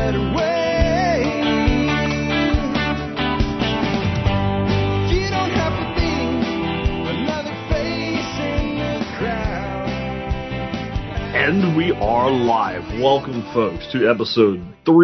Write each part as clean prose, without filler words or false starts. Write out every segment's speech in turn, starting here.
better way. You don't have to be another face in the crowd. And we are live. Welcome, folks, to episode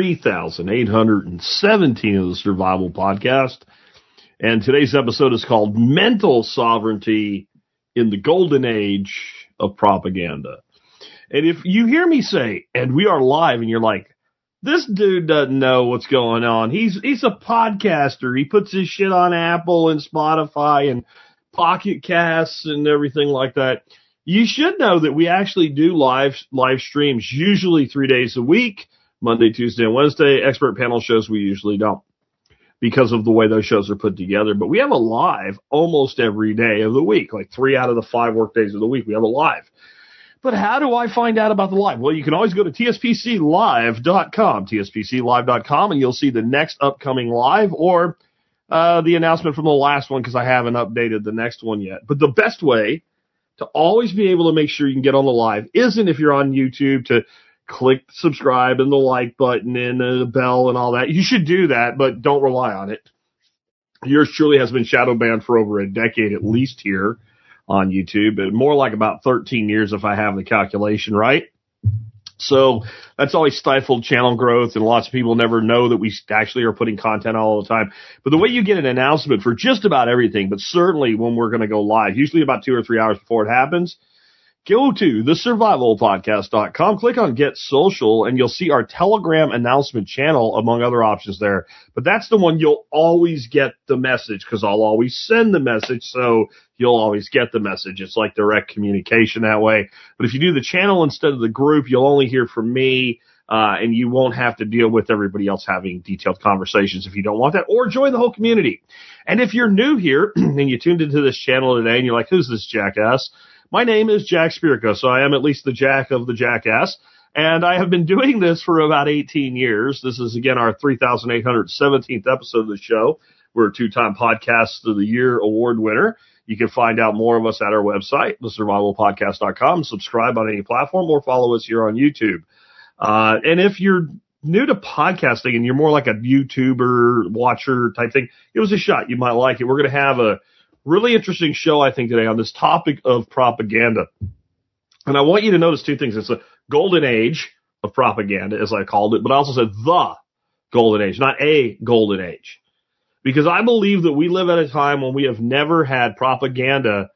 3817 of the Survival Podcast. And today's episode is called Mental Sovereignty in the Golden Age of Propaganda. And if you hear me say, and we are live, and you're like, this dude doesn't know what's going on. He's a podcaster. He puts his shit on Apple and Spotify and Pocket Casts and everything like that. You should know that we actually do live streams, usually 3 days a week, Monday, Tuesday, and Wednesday. Expert panel shows we usually don't because of the way those shows are put together. But we have a live almost every day of the week, like 3 out of the 5 work days of the week. We have a live. But how do I find out about the live? Well, you can always go to tspclive.com, tspclive.com, and you'll see the next upcoming live or the announcement from the last one because I haven't updated the next one yet. But the best way to always be able to make sure you can get on the live isn't if you're on YouTube to click subscribe and the like button and the bell and all that. You should do that, but don't rely on it. Yours truly has been shadow banned for over a decade at least here on YouTube, but more like about 13 years if I have the calculation right. So that's always stifled channel growth, and lots of people never know that we actually are putting content all the time. But the way you get an announcement for just about everything, but certainly when we're going to go live, usually about 2 or 3 hours before it happens, go to thesurvivalpodcast.com, click on Get Social, and you'll see our Telegram announcement channel, among other options there. But that's the one you'll always get the message, because I'll always send the message, so you'll always get the message. It's like direct communication that way. But if you do the channel instead of the group, you'll only hear from me, and you won't have to deal with everybody else having detailed conversations if you don't want that, or join the whole community. And if you're new here, and you tuned into this channel today, and you're like, who's this jackass? My name is Jack Spirko, so I am at least the Jack of the Jackass, and I have been doing this for about 18 years. This is, again, our 3,817th episode of the show. We're a 2-time Podcast of the Year award winner. You can find out more of us at our website, thesurvivalpodcast.com, subscribe on any platform, or follow us here on YouTube. And if you're new to podcasting and you're more like a YouTuber, watcher type thing, give us a shot. You might like it. We're going to have a really interesting show, I think, today on this topic of propaganda. And I want you to notice 2 things. It's a golden age of propaganda, as I called it, but I also said the golden age, not a golden age. Because I believe that we live at a time when we have never had propaganda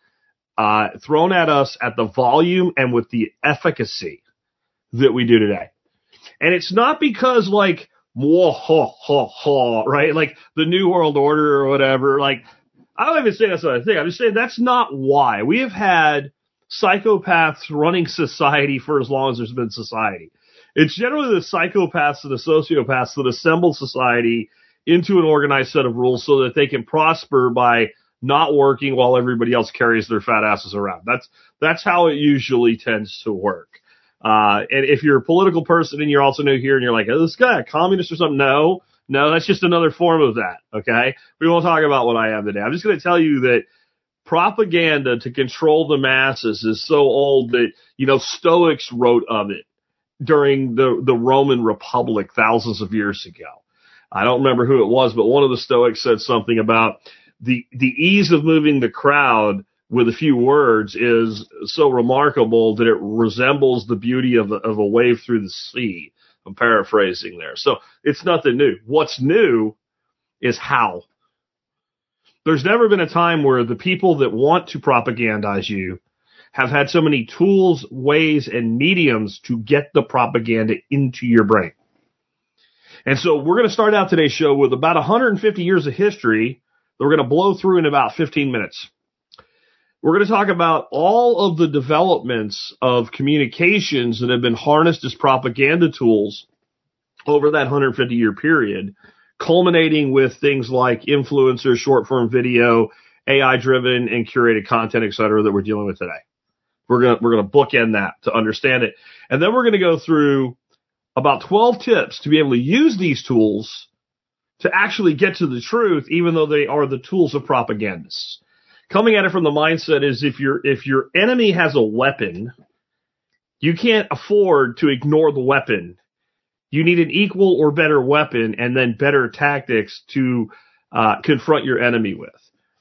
thrown at us at the volume and with the efficacy that we do today. And it's not because, like, whoa, ha, ha, ha, right? Like the New World Order or whatever, like, I don't even say that's what I think. I'm just saying that's not why. We have had psychopaths running society for as long as there's been society. It's generally the psychopaths and the sociopaths that assemble society into an organized set of rules so that they can prosper by not working while everybody else carries their fat asses around. That's how it usually tends to work. And if you're a political person and you're also new here and you're like, is this guy a communist or something? No, that's just another form of that, okay? We won't talk about what I am today. I'm just going to tell you that propaganda to control the masses is so old that, Stoics wrote of it during the Roman Republic thousands of years ago. I don't remember who it was, but one of the Stoics said something about the ease of moving the crowd with a few words is so remarkable that it resembles the beauty of a wave through the sea. I'm paraphrasing there. So it's nothing new. What's new is how. There's never been a time where the people that want to propagandize you have had so many tools, ways, and mediums to get the propaganda into your brain. And so we're going to start out today's show with about 150 years of history that we're going to blow through in about 15 minutes. We're going to talk about all of the developments of communications that have been harnessed as propaganda tools over that 150-year period, culminating with things like influencers, short-form video, AI-driven and curated content, et cetera, that we're dealing with today. We're going to bookend that to understand it. And then we're going to go through about 12 tips to be able to use these tools to actually get to the truth, even though they are the tools of propagandists. Coming at it from the mindset is if your enemy has a weapon, you can't afford to ignore the weapon. You need an equal or better weapon and then better tactics to confront your enemy with.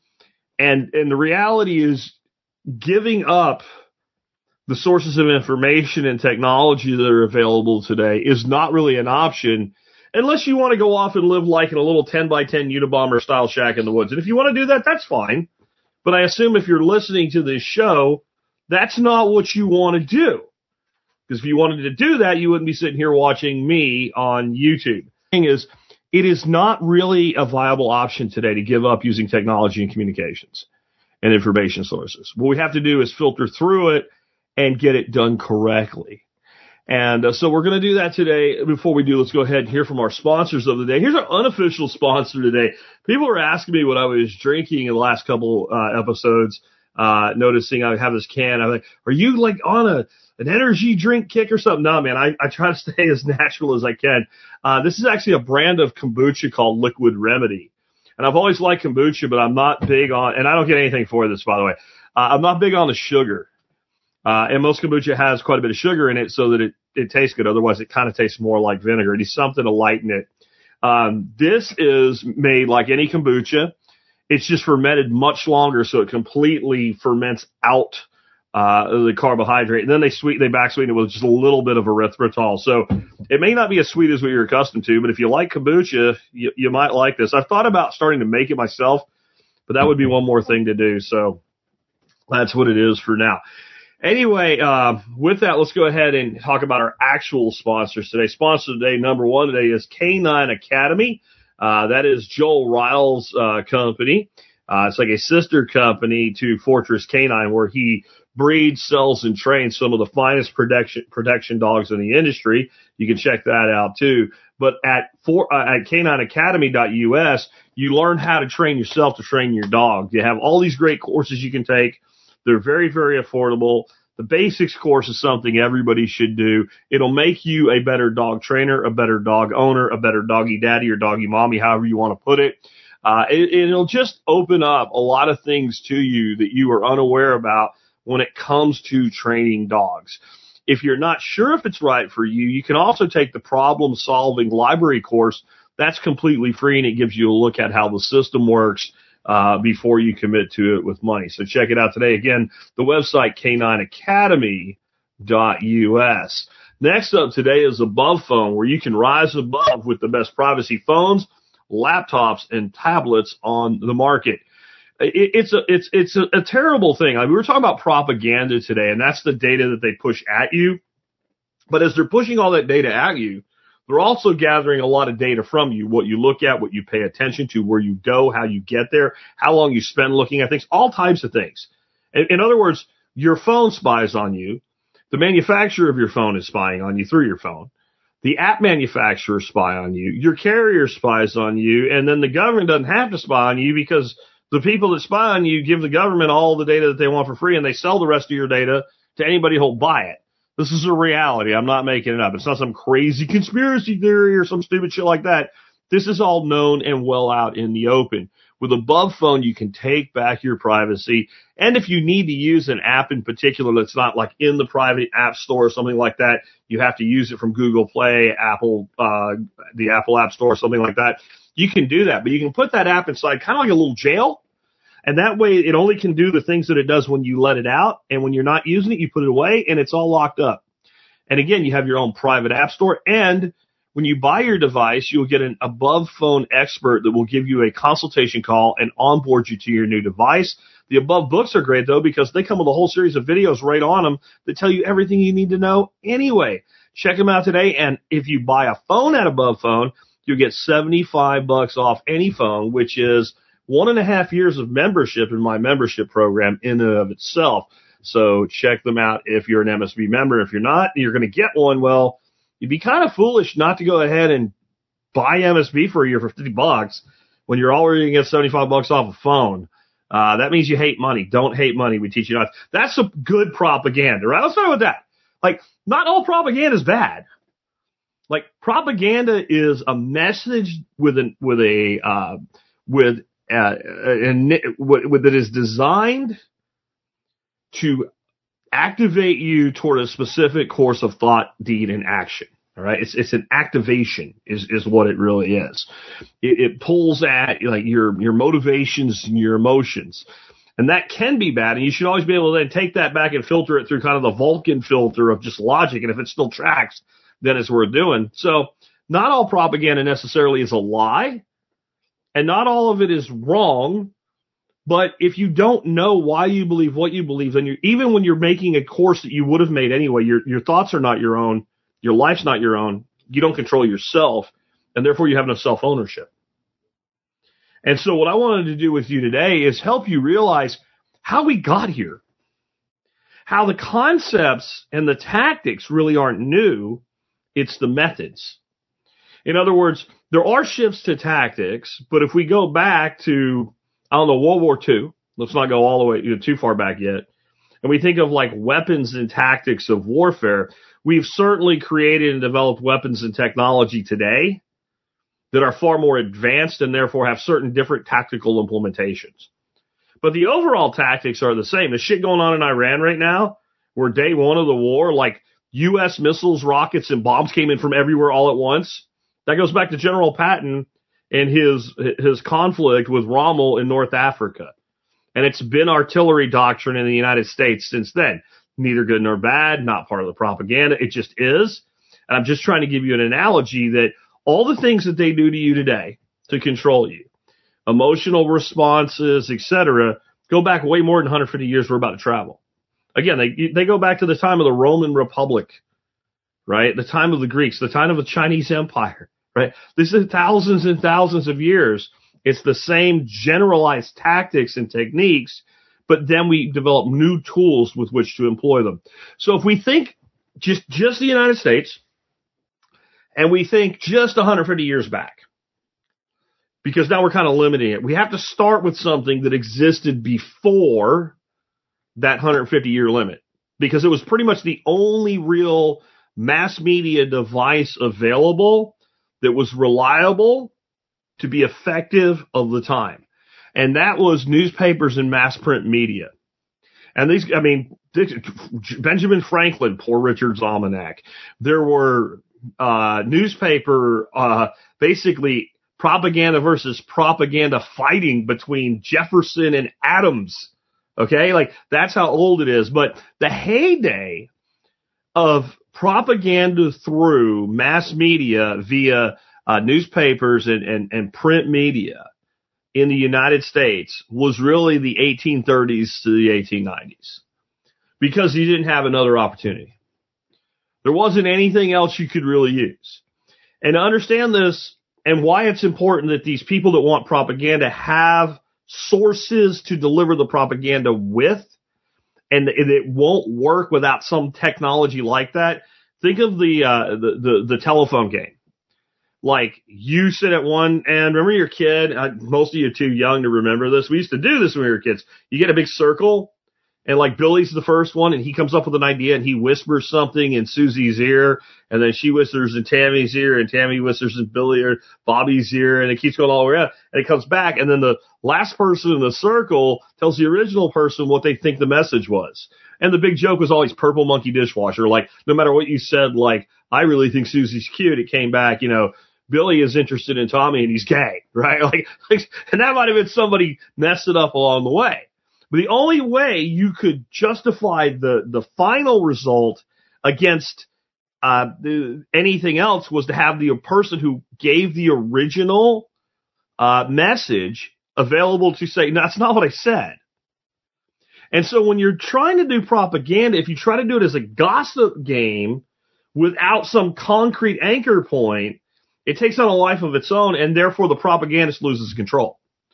And the reality is giving up the sources of information and technology that are available today is not really an option unless you want to go off and live like in a little 10 by 10 Unabomber style shack in the woods. And if you want to do that, that's fine. But I assume if you're listening to this show, that's not what you want to do. Because if you wanted to do that, you wouldn't be sitting here watching me on YouTube. The thing is, it is not really a viable option today to give up using technology and communications and information sources. What we have to do is filter through it and get it done correctly. And so we're going to do that today. Before we do, let's go ahead and hear from our sponsors of the day. Here's our unofficial sponsor today. People were asking me what I was drinking in the last couple episodes, noticing I have this can. I'm like, are you like on an energy drink kick or something? No, man, I try to stay as natural as I can. This is actually a brand of kombucha called Liquid Remedy. And I've always liked kombucha, but I'm not big on, and I don't get anything for this, by the way. I'm not big on the sugar. And most kombucha has quite a bit of sugar in it so that it tastes good. Otherwise, it kind of tastes more like vinegar. It needs something to lighten it. This is made like any kombucha. It's just fermented much longer, so it completely ferments out the carbohydrate. And then they back sweeten it with just a little bit of erythritol. So it may not be as sweet as what you're accustomed to, but if you like kombucha, you might like this. I've thought about starting to make it myself, but that would be one more thing to do. So that's what it is for now. Anyway, with that, let's go ahead and talk about our actual sponsors today. Sponsor today, number one today, is Canine Academy. That is Joel Ryle's company. It's like a sister company to Fortress Canine, where he breeds, sells, and trains some of the finest protection dogs in the industry. You can check that out too. But at canineacademy.us, you learn how to train yourself to train your dog. You have all these great courses you can take. They're very, very affordable. The basics course is something everybody should do. It'll make you a better dog trainer, a better dog owner, a better doggy daddy or doggy mommy, however you want to put it. It'll just open up a lot of things to you that you are unaware about when it comes to training dogs. If you're not sure if it's right for you, you can also take the problem-solving library course. That's completely free, and it gives you a look at how the system works before you commit to it with money. So check it out today. Again, the website, canineacademy.us. Next up today is Above Phone, where you can rise above with the best privacy phones, laptops, and tablets on the market. It's a terrible thing. I mean, we were talking about propaganda today, and that's the data that they push at you. But as they're pushing all that data at you, they're also gathering a lot of data from you, what you look at, what you pay attention to, where you go, how you get there, how long you spend looking at things, all types of things. In other words, your phone spies on you. The manufacturer of your phone is spying on you through your phone. The app manufacturer spy on you. Your carrier spies on you. And then the government doesn't have to spy on you because the people that spy on you give the government all the data that they want for free, and they sell the rest of your data to anybody who'll buy it. This is a reality. I'm not making it up. It's not some crazy conspiracy theory or some stupid shit like that. This is all known and well out in the open. With Above Phone, you can take back your privacy. And if you need to use an app in particular that's not like in the private app store or something like that, you have to use it from Google Play, Apple, the Apple App Store or something like that. You can do that, but you can put that app inside kind of like a little jail. And that way it only can do the things that it does when you let it out. And when you're not using it, you put it away and it's all locked up. And again, you have your own private app store. And when you buy your device, you'll get an Above Phone expert that will give you a consultation call and onboard you to your new device. The Above books are great, though, because they come with a whole series of videos right on them that tell you everything you need to know anyway. Check them out today. And if you buy a phone at Above Phone, you'll get $75 off any phone, which is 1.5 years of membership in my membership program in and of itself. So check them out if you're an MSB member. If you're not, you're going to get one. Well, you'd be kind of foolish not to go ahead and buy MSB for a year for $50 when you're already going to get $75 off a phone. That means you hate money. Don't hate money. We teach you not. That's some good propaganda, right? Let's start with that. Like, not all propaganda is bad. Like, propaganda is a message that is designed to activate you toward a specific course of thought, deed, and action. All right. It's an activation is what it really is. It pulls at like your motivations and your emotions. And that can be bad. And you should always be able to then take that back and filter it through kind of the Vulcan filter of just logic. And if it still tracks, then it's worth doing. So not all propaganda necessarily is a lie, and not all of it is wrong. But if you don't know why you believe what you believe, then even when you're making a course that you would have made anyway, your thoughts are not your own. Your life's not your own. You don't control yourself, and therefore you have no self-ownership. And so what I wanted to do with you today is help you realize how we got here, how the concepts and the tactics really aren't new. It's the methods. In other words, there are shifts to tactics, but if we go back to, I don't know, World War II, let's not go all the way too far back yet, and we think of like weapons and tactics of warfare, we've certainly created and developed weapons and technology today that are far more advanced and therefore have certain different tactical implementations. But the overall tactics are the same. The shit going on in Iran right now, where day one of the war, like U.S. missiles, rockets, and bombs came in from everywhere all at once. That goes back to General Patton and his conflict with Rommel in North Africa. And it's been artillery doctrine in the United States since then. Neither good nor bad, not part of the propaganda. It just is. And I'm just trying to give you an analogy that all the things that they do to you today to control you, emotional responses, etc., go back way more than 150 years we're about to travel. Again, they go back to the time of the Roman Republic, right? The time of the Greeks, the time of the Chinese Empire, right? This is thousands and thousands of years. It's the same generalized tactics and techniques, but then we develop new tools with which to employ them. So if we think just the United States, and we think just 150 years back, because now we're kind of limiting it, we have to start with something that existed before that 150-year limit, because it was pretty much the only real mass media device available that was reliable to be effective of the time. And that was newspapers and mass print media. And these, I mean, Benjamin Franklin, Poor Richard's Almanac. There were newspaper, basically propaganda versus propaganda fighting between Jefferson and Adams. Okay, like that's how old it is. But the heyday of propaganda through mass media via newspapers and print media in the United States was really the 1830s to the 1890s, because you didn't have another opportunity. There wasn't anything else you could really use. And to understand this and why it's important that these people that want propaganda have sources to deliver the propaganda with, and it won't work without some technology like that. Think of the telephone game. Like, you sit at one end. Remember your kid? Most of you are too young to remember this. We used to do this when we were kids. You get a big circle, and like Billy's the first one, and he comes up with an idea, and he whispers something in Susie's ear, and then she whispers in Tammy's ear, and Tammy whispers in Billy or Bobby's ear, and it keeps going all the way around, and it comes back, and then the last person in the circle tells the original person what they think the message was. And the big joke was always purple monkey dishwasher. Like, no matter what you said, like, I really think Susie's cute, it came back, Billy is interested in Tommy and he's gay, right? Like, and that might have been somebody messed it up along the way. But the only way you could justify the final result against anything else was to have the person who gave the original message available to say, no, that's not what I said. And so when you're trying to do propaganda, if you try to do it as a gossip game without some concrete anchor point, it takes on a life of its own, and therefore the propagandist loses control.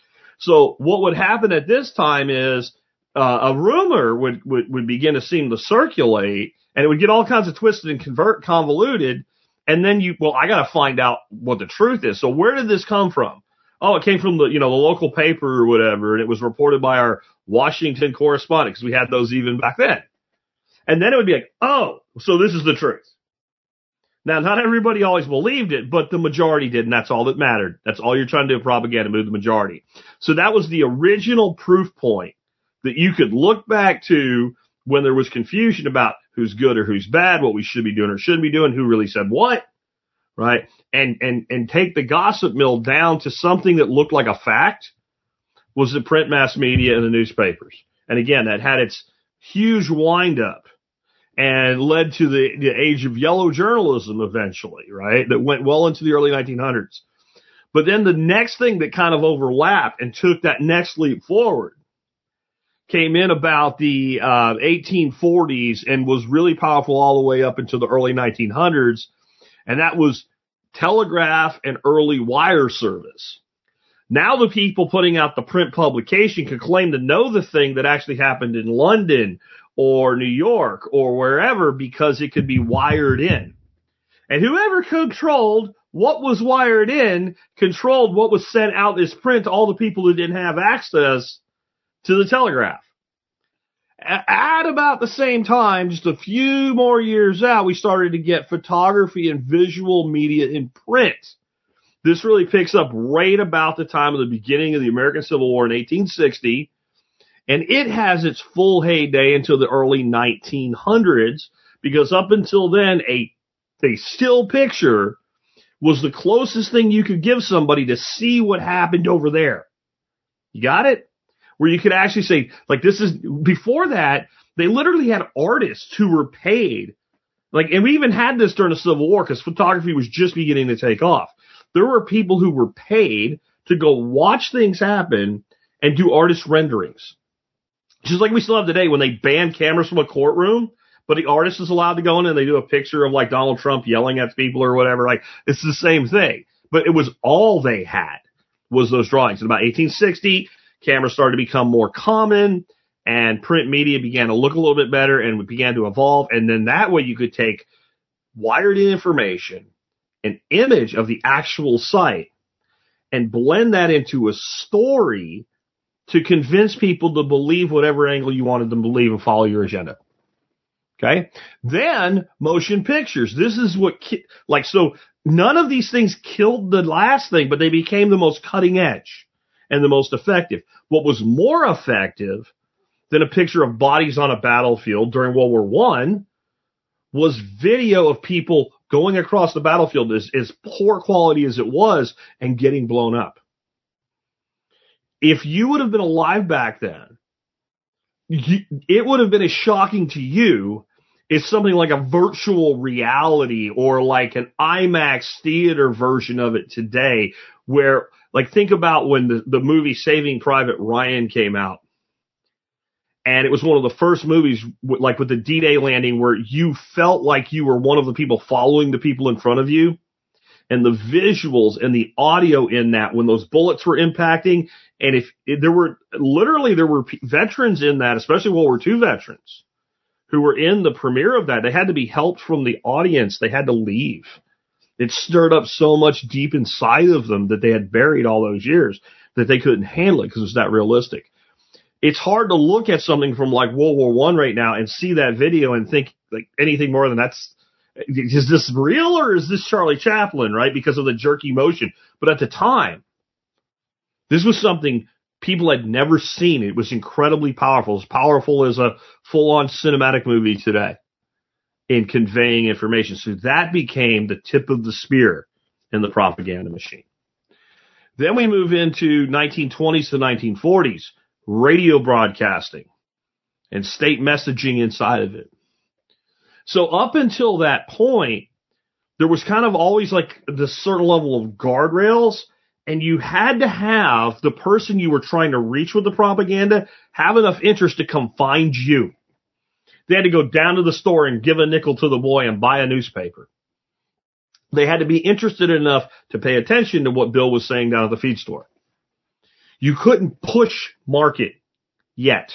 So what would happen at this time is a rumor would begin to seem to circulate, and it would get all kinds of twisted and convoluted, and then I got to find out what the truth is. So where did this come from? Oh, it came from the local paper or whatever, and it was reported by our Washington correspondent, because we had those even back then. And then it would be like, oh, so this is the truth. Now, not everybody always believed it, but the majority did, and that's all that mattered. That's all you're trying to do with propaganda, move the majority. So that was the original proof point that you could look back to when there was confusion about who's good or who's bad, what we should be doing or shouldn't be doing, who really said what. right? And take the gossip mill down to something that looked like a fact was the print mass media and the newspapers. And again, that had its huge windup and led to the age of yellow journalism eventually, right? That went well into the early 1900s. But then the next thing that kind of overlapped and took that next leap forward came in about the 1840s and was really powerful all the way up into the early 1900s. And that was telegraph and early wire service. Now the people putting out the print publication could claim to know the thing that actually happened in London or New York or wherever because it could be wired in. And whoever controlled what was wired in controlled what was sent out as print to all the people who didn't have access to the telegraph. At about the same time, just a few more years out, we started to get photography and visual media in print. This really picks up right about the time of the beginning of the American Civil War in 1860, and it has its full heyday until the early 1900s, because up until then, a still picture was the closest thing you could give somebody to see what happened over there. You got it? Where you could actually say, like, this is, before that, they literally had artists who were paid. Like, and we even had this during the Civil War because photography was just beginning to take off. There were people who were paid to go watch things happen and do artist renderings. Just like we still have today when they ban cameras from a courtroom, but the artist is allowed to go in and they do a picture of like Donald Trump yelling at people or whatever. Like, it's the same thing. But it was all they had was those drawings. In about 1860, cameras started to become more common and print media began to look a little bit better and began to evolve. And then that way you could take wired in information, an image of the actual site, and blend that into a story to convince people to believe whatever angle you wanted them to believe and follow your agenda. Okay. Then motion pictures. This is what, so none of these things killed the last thing, but they became the most cutting edge and the most effective. What was more effective than a picture of bodies on a battlefield during World War I was video of people going across the battlefield as poor quality as it was and getting blown up. If you would have been alive back then, it would have been as shocking to you as something like a virtual reality or like an IMAX theater version of it today, where, like, think about when the movie Saving Private Ryan came out. And it was one of the first movies, like with the D-Day landing, where you felt like you were one of the people following the people in front of you. And the visuals and the audio in that, when those bullets were impacting, and there were veterans in that, especially World War II veterans, who were in the premiere of that. They had to be helped from the audience. They had to leave. It stirred up so much deep inside of them that they had buried all those years that they couldn't handle it because it was that realistic. It's hard to look at something from like World War I right now and see that video and think like anything more than is this real or is this Charlie Chaplin, right? Because of the jerky motion. But at the time, this was something people had never seen. It was incredibly powerful, as powerful as a full-on cinematic movie today in conveying information. So that became the tip of the spear in the propaganda machine. Then we move into 1920s to 1940s, radio broadcasting and state messaging inside of it. So up until that point, there was kind of always like this certain level of guardrails, and you had to have the person you were trying to reach with the propaganda have enough interest to come find you. They had to go down to the store and give a nickel to the boy and buy a newspaper. They had to be interested enough to pay attention to what Bill was saying down at the feed store. You couldn't push market yet.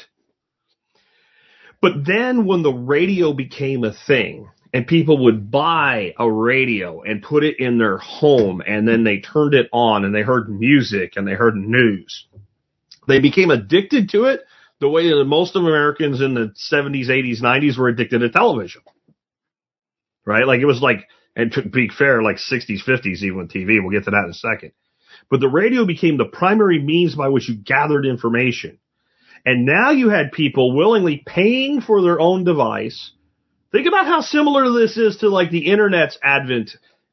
But then when the radio became a thing and people would buy a radio and put it in their home and then they turned it on and they heard music and they heard news, they became addicted to it the way that most of Americans in the 70s, 80s, 90s were addicted to television. Right? Like it was like, and to be fair, like 60s, 50s even with TV. We'll get to that in a second. But the radio became the primary means by which you gathered information. And now you had people willingly paying for their own device. Think about how similar this is to like the internet's advent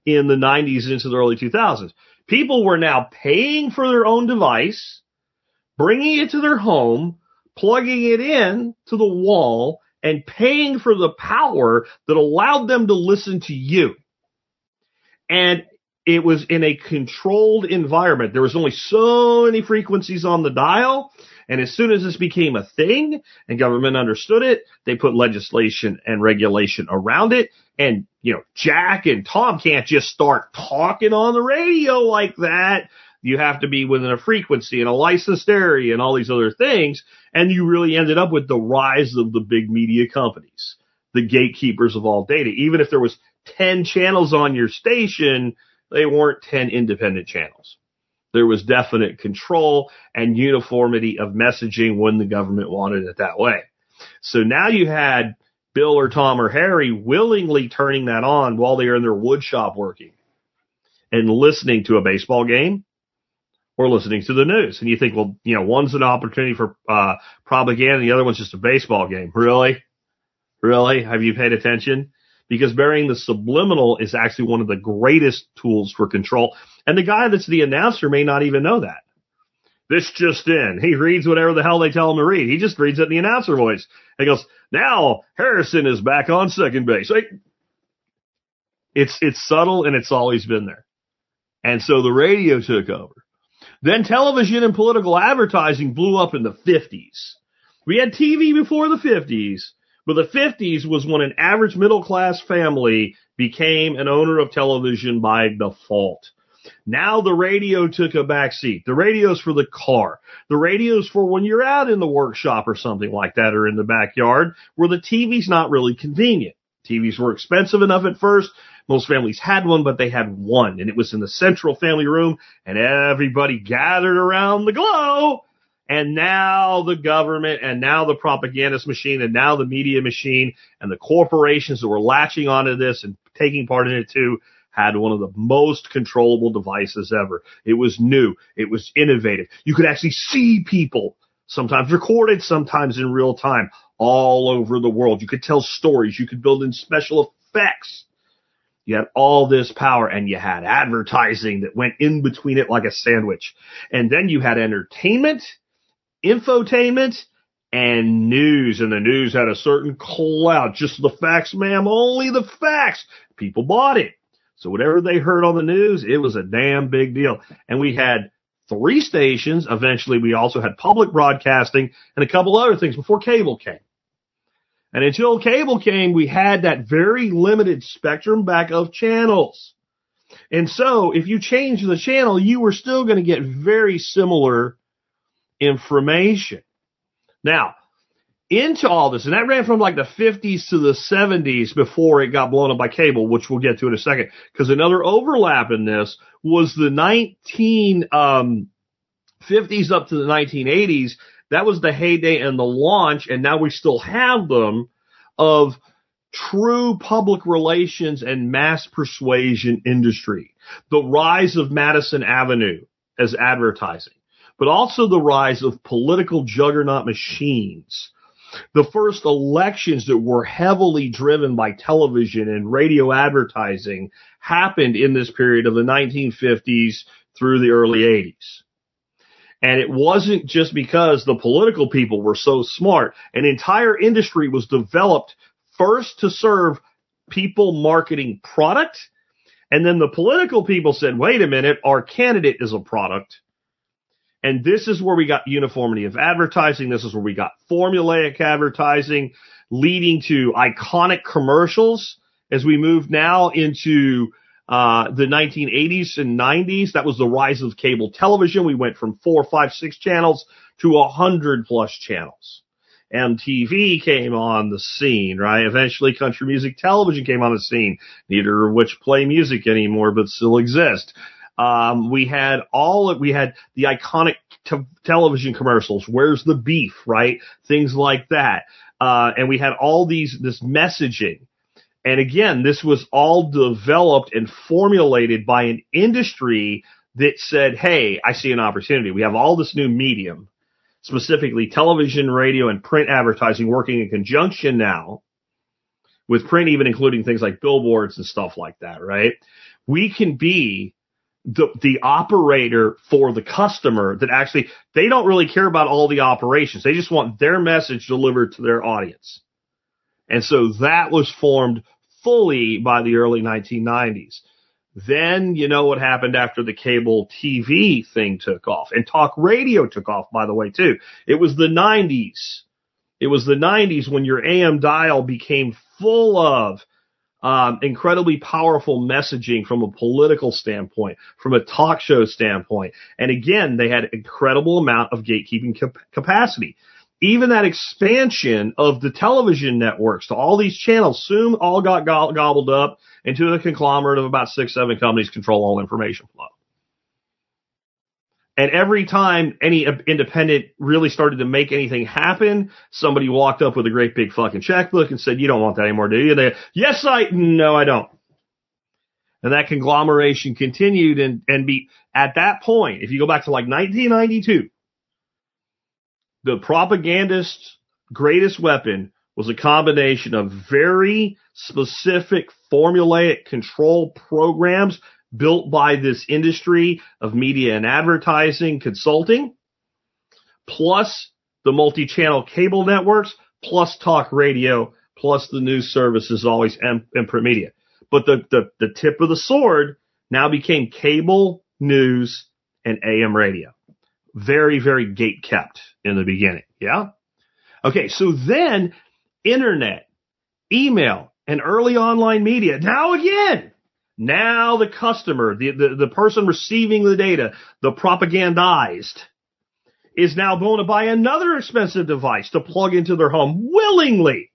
in the 90s into the early 2000s. People were now paying for their own device, bringing it to their home, plugging it in to the wall, and paying for the power that allowed them to listen to you. And it was in a controlled environment. There was only so many frequencies on the dial. And as soon as this became a thing and government understood it, they put legislation and regulation around it. And, you know, Jack and Tom can't just start talking on the radio like that. You have to be within a frequency and a licensed area and all these other things. And you really ended up with the rise of the big media companies, the gatekeepers of all data. Even if there was 10 channels on your station, they weren't 10 independent channels. There was definite control and uniformity of messaging when the government wanted it that way. So now you had Bill or Tom or Harry willingly turning that on while they are in their wood shop working and listening to a baseball game or listening to the news. And you think, well, you know, one's an opportunity for propaganda, the other one's just a baseball game. Really? Really? Have you paid attention? Because burying the subliminal is actually one of the greatest tools for control. And the guy that's the announcer may not even know that. This just in. He reads whatever the hell they tell him to read. He just reads it in the announcer voice. He goes, now Harrison is back on second base. It's subtle and it's always been there. And so the radio took over. Then television and political advertising blew up in the 50s. We had TV before the 50s. But the 50s was when an average middle-class family became an owner of television by default. Now the radio took a back seat. The radio's for the car. The radio's for when you're out in the workshop or something like that or in the backyard where the TV's not really convenient. TVs were expensive enough at first. Most families had one, but they had one. And it was in the central family room, and everybody gathered around the glow. And now the government and now the propagandist machine and now the media machine and the corporations that were latching onto this and taking part in it too had one of the most controllable devices ever. It was new. It was innovative. You could actually see people, sometimes recorded, sometimes in real time, all over the world. You could tell stories. You could build in special effects. You had all this power, and you had advertising that went in between it like a sandwich. And then you had entertainment, infotainment, and news. And the news had a certain clout. Just the facts, ma'am, only the facts. People bought it. So whatever they heard on the news, it was a damn big deal. And we had 3 stations. Eventually, we also had public broadcasting and a couple other things before cable came. And until cable came, we had that very limited spectrum back of channels. And so if you changed the channel, you were still going to get very similar information. Now, into all this, and that ran from like the 50s to the 70s before it got blown up by cable, which we'll get to in a second, because another overlap in this was the 1950s up to the 1980s. That was the heyday and the launch, and now we still have them, of true public relations and mass persuasion industry. The rise of Madison Avenue as advertising, but also the rise of political juggernaut machines. The first elections that were heavily driven by television and radio advertising happened in this period of the 1950s through the early 80s. And it wasn't just because the political people were so smart. An entire industry was developed first to serve people marketing product. And then the political people said, wait a minute, our candidate is a product. And this is where we got uniformity of advertising. This is where we got formulaic advertising, leading to iconic commercials as we move now into the 1980s and 90s. That was the rise of cable television. We went from 4, 5, 6 channels to 100 plus channels. MTV came on the scene, right? Eventually country music television came on the scene, neither of which play music anymore, but still exist. We had the iconic television commercials. Where's the beef, right? Things like that. And we had all this messaging. And again, this was all developed and formulated by an industry that said, hey, I see an opportunity. We have all this new medium, specifically television, radio, and print advertising working in conjunction now, with print even including things like billboards and stuff like that, right? we can be the operator for the customer that actually, they don't really care about all the operations. They just want their message delivered to their audience. And so that was formed fully by the early 1990s. Then, you know what happened after the cable TV thing took off, and talk radio took off, by the way, too. It was the 90s. It was the 90s when your AM dial became full of incredibly powerful messaging from a political standpoint, from a talk show standpoint. And again, they had incredible amount of gatekeeping capacity. Even that expansion of the television networks to all these channels soon all got gobbled up into a conglomerate of about 6-7 companies control all information flow. And every time any independent really started to make anything happen, somebody walked up with a great big fucking checkbook and said, "You don't want that anymore, do you?" And "Yes, no, I don't." And that conglomeration continued and at that point, if you go back to like 1992, the propagandist's greatest weapon was a combination of very specific formulaic control programs built by this industry of media and advertising consulting, plus the multi-channel cable networks, plus talk radio, plus the news services, always and print media. But the tip of the sword now became cable news and AM radio. Very, very gate kept in the beginning. Yeah. Okay. So then internet, email, and early online media. Now the customer, the person receiving the data, the propagandized, is now going to buy another expensive device to plug into their home willingly.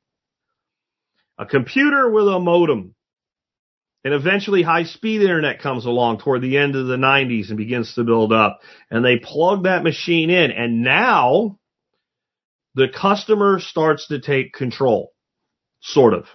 A computer with a modem. And eventually high-speed internet comes along toward the end of the 90s and begins to build up. And they plug that machine in. And now the customer starts to take control. Sort of.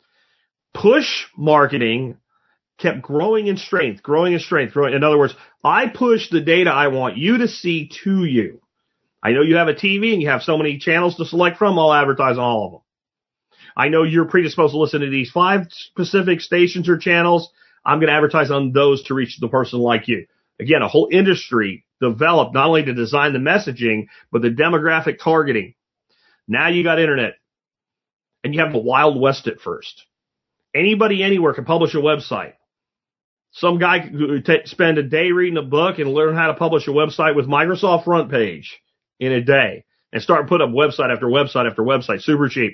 Push marketing kept growing in strength. In other words, I push the data I want you to see to you. I know you have a TV and you have so many channels to select from. I'll advertise on all of them. I know you're predisposed to listen to these 5 specific stations or channels. I'm going to advertise on those to reach the person like you. Again, a whole industry developed not only to design the messaging, but the demographic targeting. Now you got internet. And you have the Wild West at first. Anybody anywhere can publish a website. Some guy could spend a day reading a book and learn how to publish a website with Microsoft Front Page in a day and start putting up website after website after website, super cheap.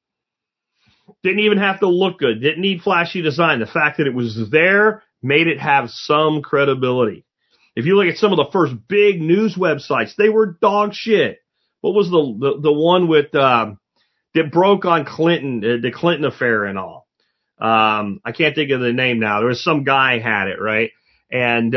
Didn't even have to look good. Didn't need flashy design. The fact that it was there made it have some credibility. If you look at some of the first big news websites, they were dog shit. What was the one with that broke on Clinton, the Clinton affair and all? I can't think of the name now. There was some guy had it, right? And,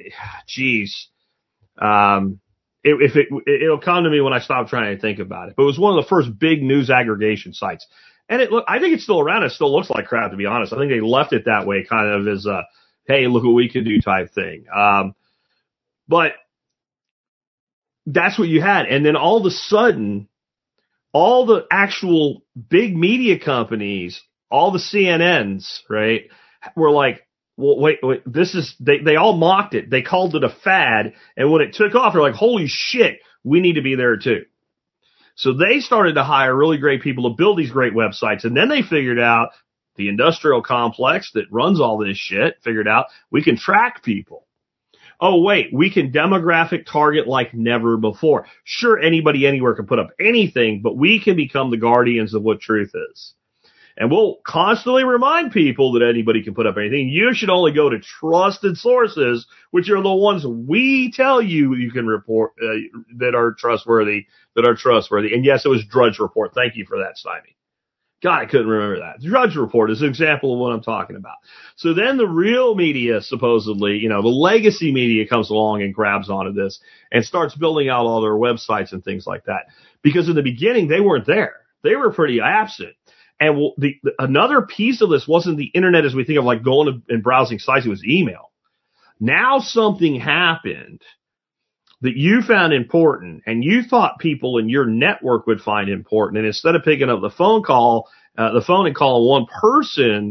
it'll come to me when I stop trying to think about it. But it was one of the first big news aggregation sites. And I think it's still around. It still looks like crap, to be honest. I think they left it that way kind of as a, hey, look what we can do type thing. But that's what you had. And then all of a sudden, all the actual big media companies, all the CNNs, right, were like, well, wait, they all mocked it. They called it a fad. And when it took off, they're like, holy shit, we need to be there too. So they started to hire really great people to build these great websites. And then they figured out, the industrial complex that runs all this shit figured out we can track people. Oh, wait, we can demographic target like never before. Sure, anybody anywhere can put up anything, but we can become the guardians of what truth is. And we'll constantly remind people that anybody can put up anything. You should only go to trusted sources, which are the ones we tell you can report that are trustworthy. And yes, it was Drudge Report. Thank you for that, Stymie. God, I couldn't remember that. Drudge Report is an example of what I'm talking about. So then the real media, supposedly, the legacy media comes along and grabs onto this and starts building out all their websites and things like that. Because in the beginning, they weren't there. They were pretty absent. And another piece of this wasn't the internet as we think of like going and browsing sites. It was email. Now something happened that you found important and you thought people in your network would find important. And instead of picking up the phone and calling one person,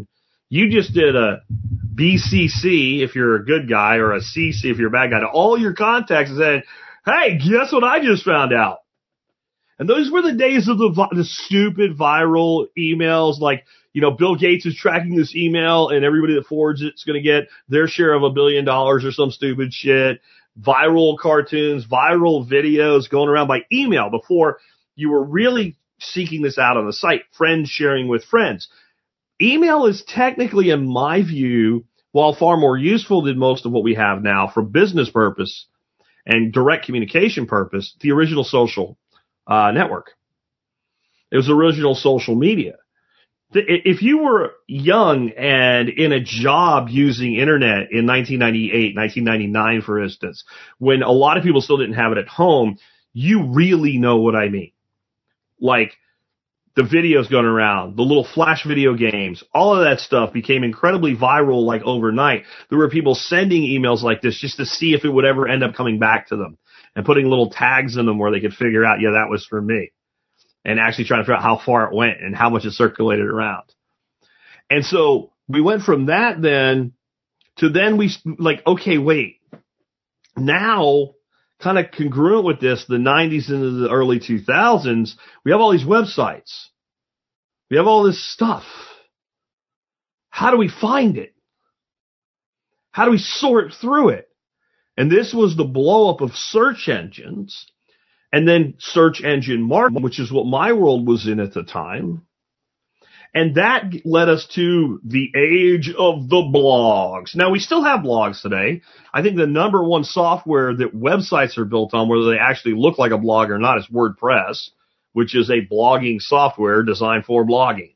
You just did a BCC if you're a good guy, or a CC if you're a bad guy, to all your contacts and said, hey, guess what I just found out? And those were the days of the stupid viral emails, like, you know, Bill Gates is tracking this email and everybody that forwards it's going to get their share of $1 billion or some stupid shit. Viral cartoons, viral videos going around by email before you were really seeking this out on the site. Friends sharing with friends. Email is technically, in my view, while far more useful than most of what we have now for business purpose and direct communication purpose, the original social network. It was the original social media. If you were young and in a job using internet in 1998, 1999, for instance, when a lot of people still didn't have it at home, you really know what I mean. Like the videos going around, the little flash video games, all of that stuff became incredibly viral like overnight. There were people sending emails like this just to see if it would ever end up coming back to them and putting little tags in them where they could figure out, yeah, that was for me. And actually trying to figure out how far it went and how much it circulated around. And so we went from that then to then we like, okay, wait, now kind of congruent with this, the 90s into the early 2000s, we have all these websites. We have all this stuff. How do we find it? How do we sort through it? And this was the blow up of search engines. And then search engine marketing, which is what my world was in at the time. And that led us to the age of the blogs. Now, we still have blogs today. I think the number one software that websites are built on, whether they actually look like a blog or not, is WordPress, which is a blogging software designed for blogging.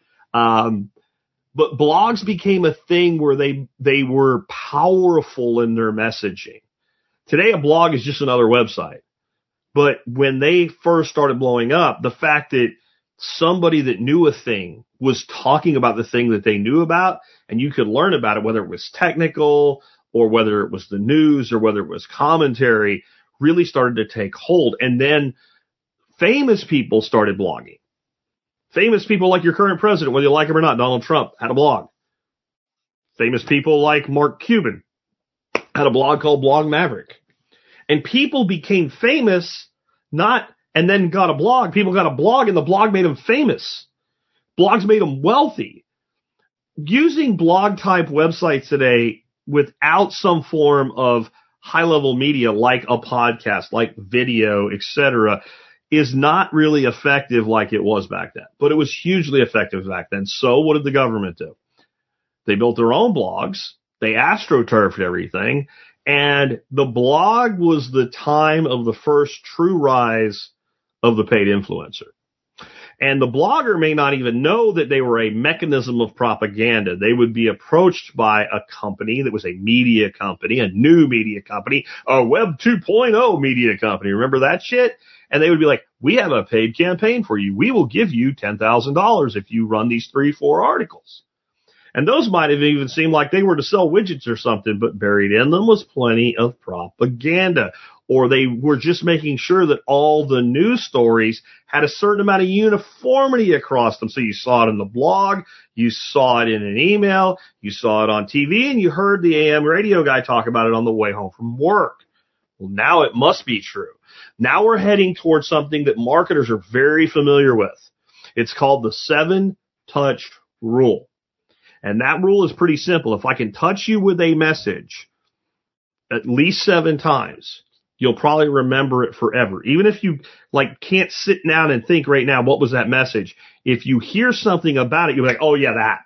But blogs became a thing where they were powerful in their messaging. Today, a blog is just another website. But when they first started blowing up, the fact that somebody that knew a thing was talking about the thing that they knew about, and you could learn about it, whether it was technical or whether it was the news or whether it was commentary, really started to take hold. And then famous people started blogging. Famous people like your current president, whether you like him or not, Donald Trump, had a blog. Famous people like Mark Cuban had a blog called Blog Maverick. And people became famous, and then got a blog. People got a blog, and the blog made them famous. Blogs made them wealthy. Using blog-type websites today without some form of high-level media like a podcast, like video, etc., is not really effective like it was back then. But it was hugely effective back then. So what did the government do? They built their own blogs. They astroturfed everything. And the blog was the time of the first true rise of the paid influencer. And the blogger may not even know that they were a mechanism of propaganda. They would be approached by a company that was a media company, a new media company, a Web 2.0 media company. Remember that shit? And they would be like, we have a paid campaign for you. We will give you $10,000 if you run these 3-4 articles. And those might have even seemed like they were to sell widgets or something, but buried in them was plenty of propaganda. Or they were just making sure that all the news stories had a certain amount of uniformity across them. So you saw it in the blog, you saw it in an email, you saw it on TV, and you heard the AM radio guy talk about it on the way home from work. Well, now it must be true. Now we're heading towards something that marketers are very familiar with. It's called the 7-touch rule. And that rule is pretty simple. If I can touch you with a message at least 7 times, you'll probably remember it forever. Even if you can't sit down and think right now, what was that message? If you hear something about it, you'll be like, oh yeah, that.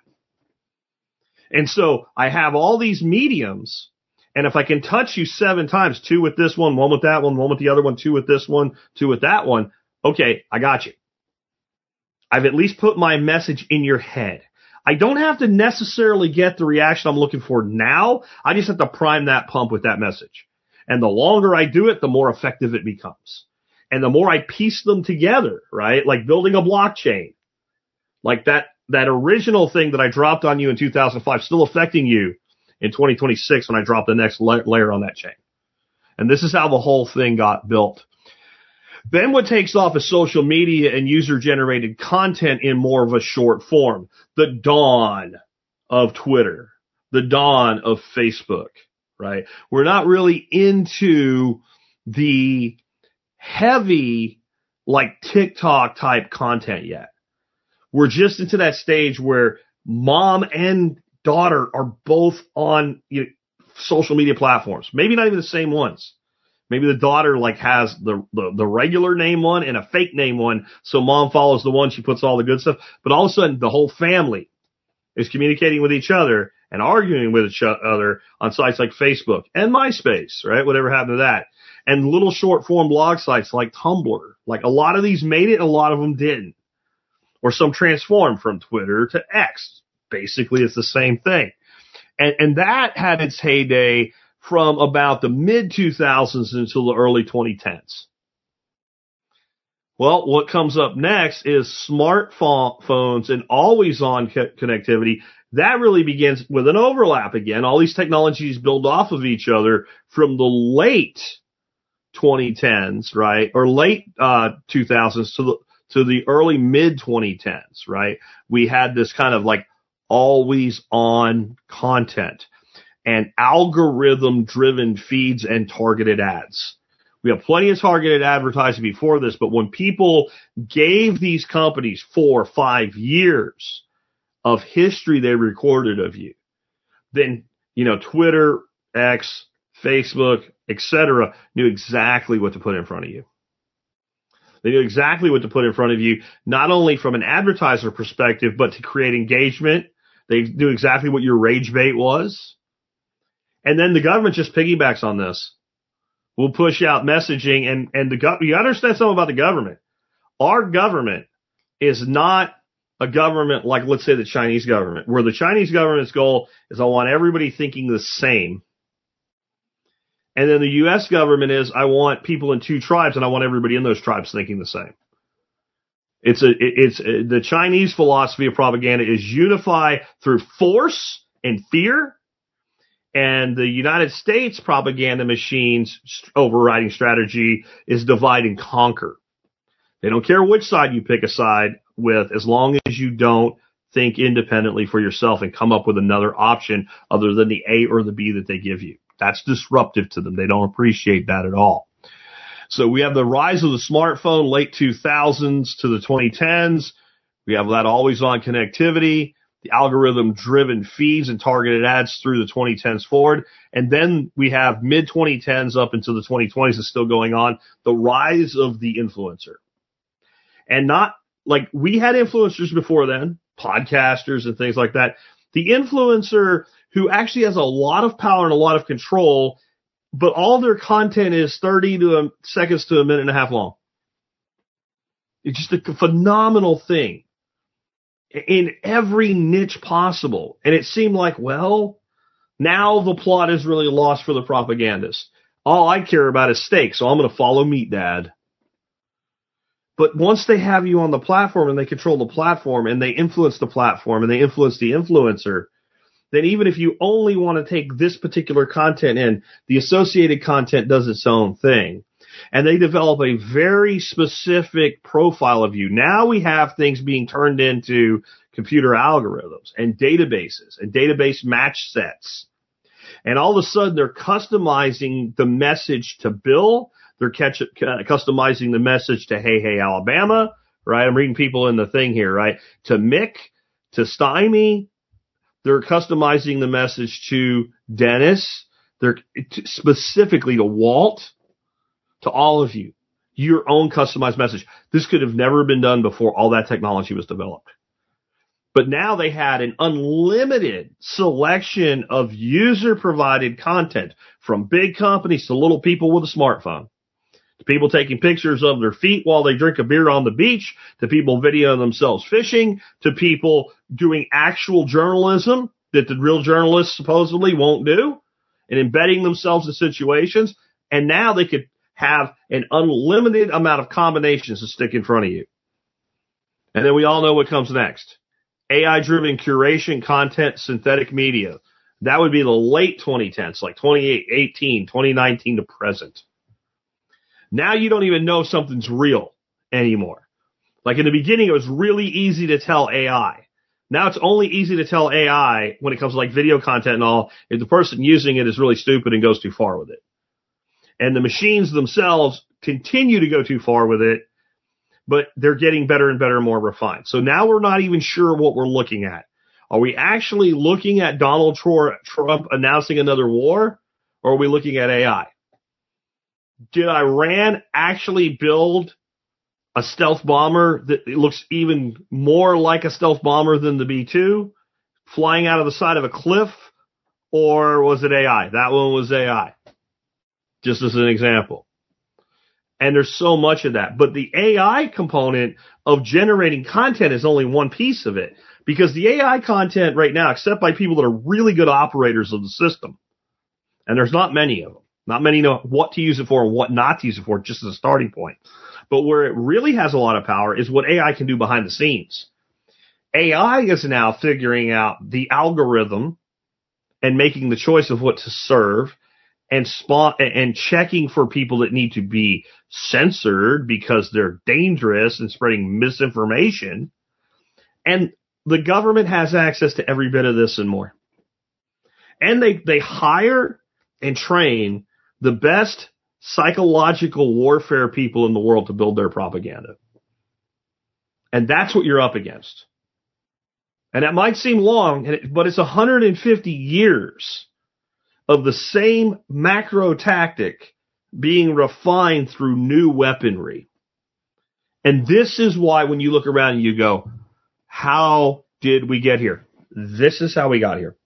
And so I have all these mediums, and if I can touch you 7 times, 2 with this one with that one with the other one, 2 with this one, 2 with that one, okay, I got you. I've at least put my message in your head. I don't have to necessarily get the reaction I'm looking for now. I just have to prime that pump with that message. And the longer I do it, the more effective it becomes. And the more I piece them together, right? Like building a blockchain. Like that original thing that I dropped on you in 2005 still affecting you in 2026 when I drop the next layer on that chain. And this is how the whole thing got built. Then what takes off is social media and user-generated content in more of a short form. The dawn of Twitter, the dawn of Facebook, right? We're not really into the heavy, like TikTok type content yet. We're just into that stage where mom and daughter are both on social media platforms. Maybe not even the same ones. Maybe the daughter like has the regular name one and a fake name one. So mom follows the one. She puts all the good stuff. But all of a sudden, the whole family is communicating with each other and arguing with each other on sites like Facebook and MySpace, right? Whatever happened to that. And little short form blog sites like Tumblr. Like a lot of these made it, a lot of them didn't. Or some transformed from Twitter to X. Basically, it's the same thing. And that had its heyday from about the mid-2000s until the early 2010s. Well, what comes up next is smartphones and always-on connectivity. That really begins with an overlap again. All these technologies build off of each other from the late 2010s, right, or late 2000s to the early mid-2010s, right? We had this kind of like always-on content and algorithm-driven feeds and targeted ads. We have plenty of targeted advertising before this, but when people gave these companies 4 or 5 years of history they recorded of you, then, Twitter, X, Facebook, etc., knew exactly what to put in front of you. They knew exactly what to put in front of you, not only from an advertiser perspective, but to create engagement. They knew exactly what your rage bait was. And then the government just piggybacks on this. We'll push out messaging and you understand something about the government. Our government is not a government like, let's say, the Chinese government, where the Chinese government's goal is I want everybody thinking the same. And then the U.S. government is I want people in 2 tribes and I want everybody in those tribes thinking the same. It's the Chinese philosophy of propaganda is unify through force and fear. And the United States propaganda machine's overriding strategy is divide and conquer. They don't care which side you pick a side with, as long as you don't think independently for yourself and come up with another option other than the A or the B that they give you. That's disruptive to them. They don't appreciate that at all. So we have the rise of the smartphone, late 2000s to the 2010s. We have that always-on connectivity, the algorithm-driven feeds and targeted ads through the 2010s forward. And then we have mid-2010s up into the 2020s is still going on, the rise of the influencer. And not like we had influencers before then, podcasters and things like that. The influencer who actually has a lot of power and a lot of control, but all their content is 30 seconds to a minute and a half long. It's just a phenomenal thing in every niche possible. And it seemed like, well, now the plot is really lost for the propagandist. All I care about is steak, so I'm going to follow Meat Dad. But once they have you on the platform and they control the platform and they influence the platform and they influence the influencer, then even if you only want to take this particular content in, the associated content does its own thing. And they develop a very specific profile of you. Now we have things being turned into computer algorithms and databases and database match sets. And all of a sudden they're customizing the message to Bill. They're customizing the message to Hey Alabama, right? I'm reading people in the thing here, right? To Mick, to Stymie. They're customizing the message to Dennis. They're specifically to Walt, to all of you. Your own customized message. This could have never been done before all that technology was developed. But now they had an unlimited selection of user-provided content from big companies to little people with a smartphone. To people taking pictures of their feet while they drink a beer on the beach, to people videoing themselves fishing, to people doing actual journalism that the real journalists supposedly won't do, and embedding themselves in situations. And now they could have an unlimited amount of combinations to stick in front of you. And then we all know what comes next. AI-driven curation, content, synthetic media. That would be the late 2010s, like 2018, 2019 to present. Now you don't even know something's real anymore. Like in the beginning, it was really easy to tell AI. Now it's only easy to tell AI when it comes to like video content and all, if the person using it is really stupid and goes too far with it. And the machines themselves continue to go too far with it, but they're getting better and better and more refined. So now we're not even sure what we're looking at. Are we actually looking at Donald Trump announcing another war, or are we looking at AI? Did Iran actually build a stealth bomber that looks even more like a stealth bomber than the B-2, flying out of the side of a cliff, or was it AI? That one was AI, just as an example. And there's so much of that. But the AI component of generating content is only one piece of it, because the AI content right now, except by people that are really good operators of the system, and there's not many of them, not many know what to use it for and what not to use it for, just as a starting point. But where it really has a lot of power is what AI can do behind the scenes. AI is now figuring out the algorithm and making the choice of what to serve and checking for people that need to be censored because they're dangerous and spreading misinformation. And the government has access to every bit of this and more. And they hire and train the best psychological warfare people in the world to build their propaganda. And that's what you're up against. And that might seem long, but it's 150 years of the same macro tactic being refined through new weaponry. And this is why when you look around and you go, how did we get here? This is how we got here.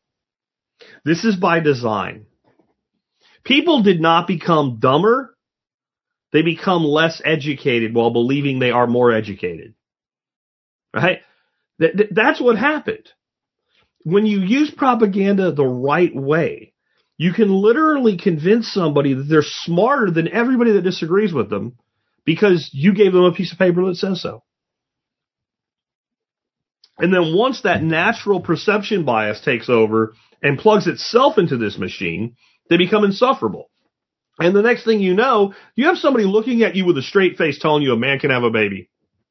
This is by design. People did not become dumber. They become less educated while believing they are more educated. Right? That's what happened. When you use propaganda the right way, you can literally convince somebody that they're smarter than everybody that disagrees with them because you gave them a piece of paper that says so. And then once that natural perception bias takes over and plugs itself into this machine, they become insufferable. And the next thing you know, you have somebody looking at you with a straight face telling you a man can have a baby.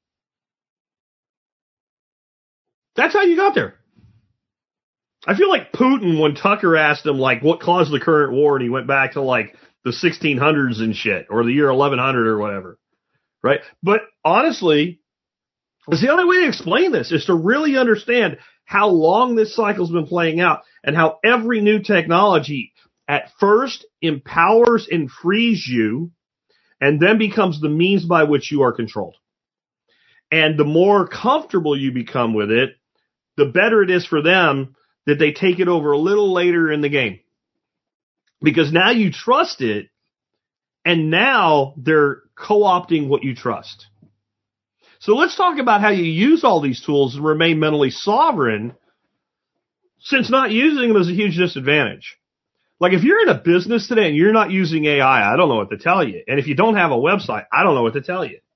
That's how you got there. I feel like Putin, when Tucker asked him, like, what caused the current war, and he went back to, like, the 1600s and shit, or the year 1100 or whatever, right? But honestly, it's the only way to explain this is to really understand how long this cycle's been playing out and how every new technology at first empowers and frees you and then becomes the means by which you are controlled. And the more comfortable you become with it, the better it is for them that they take it over a little later in the game. Because now you trust it, and now they're co-opting what you trust. So let's talk about how you use all these tools and remain mentally sovereign, since not using them is a huge disadvantage. Like if you're in a business today and you're not using AI, I don't know what to tell you. And if you don't have a website, I don't know what to tell you.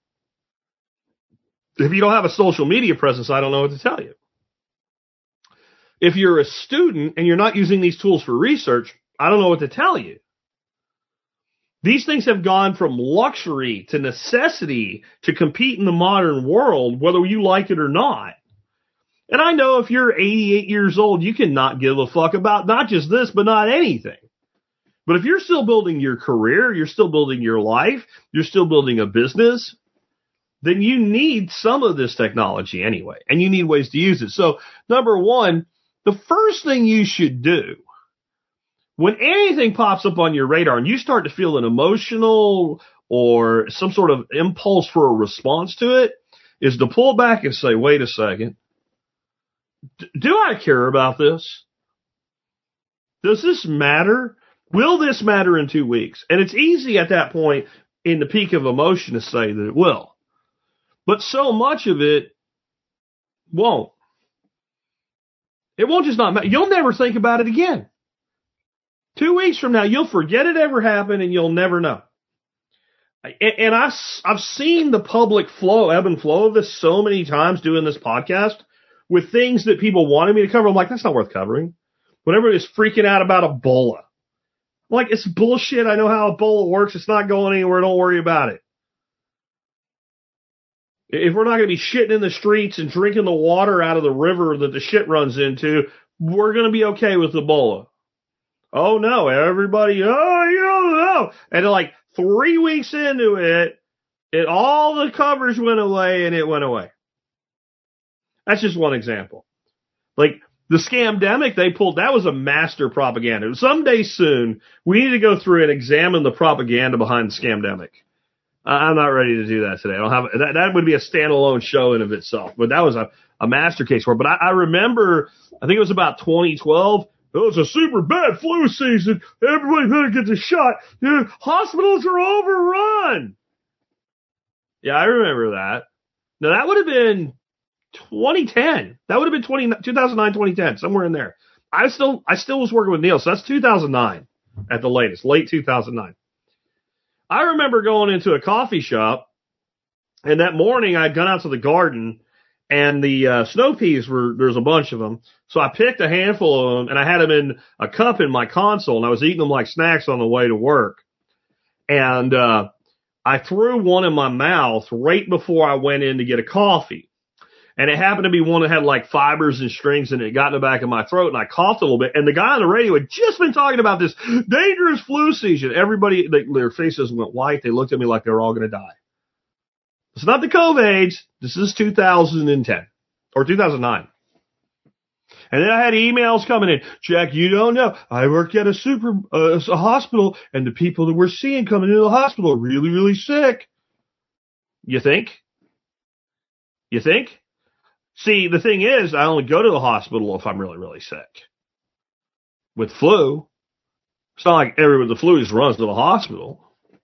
If you don't have a social media presence, I don't know what to tell you. If you're a student and you're not using these tools for research, I don't know what to tell you. These things have gone from luxury to necessity to compete in the modern world, whether you like it or not. And I know if you're 88 years old, you cannot give a fuck about not just this, but not anything. But if you're still building your career, you're still building your life, you're still building a business, then you need some of this technology anyway, and you need ways to use it. So, number one, the first thing you should do when anything pops up on your radar and you start to feel an emotional or some sort of impulse for a response to it is to pull back and say, wait a second. Do I care about this? Does this matter? Will this matter in 2 weeks? And it's easy at that point in the peak of emotion to say that it will. But so much of it won't. It won't just not matter. You'll never think about it again. 2 weeks from now, you'll forget it ever happened and you'll never know. And I've seen the public flow, ebb and flow of this so many times doing this podcast with things that people wanted me to cover. I'm like, that's not worth covering. When everybody's freaking out about Ebola. I'm like, it's bullshit. I know how Ebola works. It's not going anywhere. Don't worry about it. If we're not going to be shitting in the streets and drinking the water out of the river that the shit runs into, we're going to be okay with Ebola. Oh no, everybody, you don't know. And like 3 weeks into it, all the covers went away and it went away. That's just one example. Like the scamdemic they pulled, that was a master propaganda. Someday soon, we need to go through and examine the propaganda behind the scamdemic. I'm not ready to do that today. I don't have that would be a standalone show in of itself. But that was a master case for it. But I remember, I think it was about 2012. It was a super bad flu season. Everybody better get the shot. Hospitals are overrun. Yeah, I remember that. Now that would have been 2010. That would have been 2009, 2010, somewhere in there. I still was working with Neil, so that's 2009 at the latest, late 2009. I remember going into a coffee shop, and that morning I'd gone out to the garden, and the snow peas there's a bunch of them. So I picked a handful of them, and I had them in a cup in my console, and I was eating them like snacks on the way to work. And I threw one in my mouth right before I went in to get a coffee. And it happened to be one that had like fibers and strings, and it got in the back of my throat, and I coughed a little bit. And the guy on the radio had just been talking about this dangerous flu season. Everybody, their faces went white. They looked at me like they were all going to die. It's not the COVID. This is 2010 or 2009. And then I had emails coming in. Jack, you don't know. I work at a hospital, and the people that we're seeing coming into the hospital are really, really sick. You think? You think? See, the thing is, I only go to the hospital if I'm really, really sick. With flu, it's not like everyone with the flu just runs to the hospital.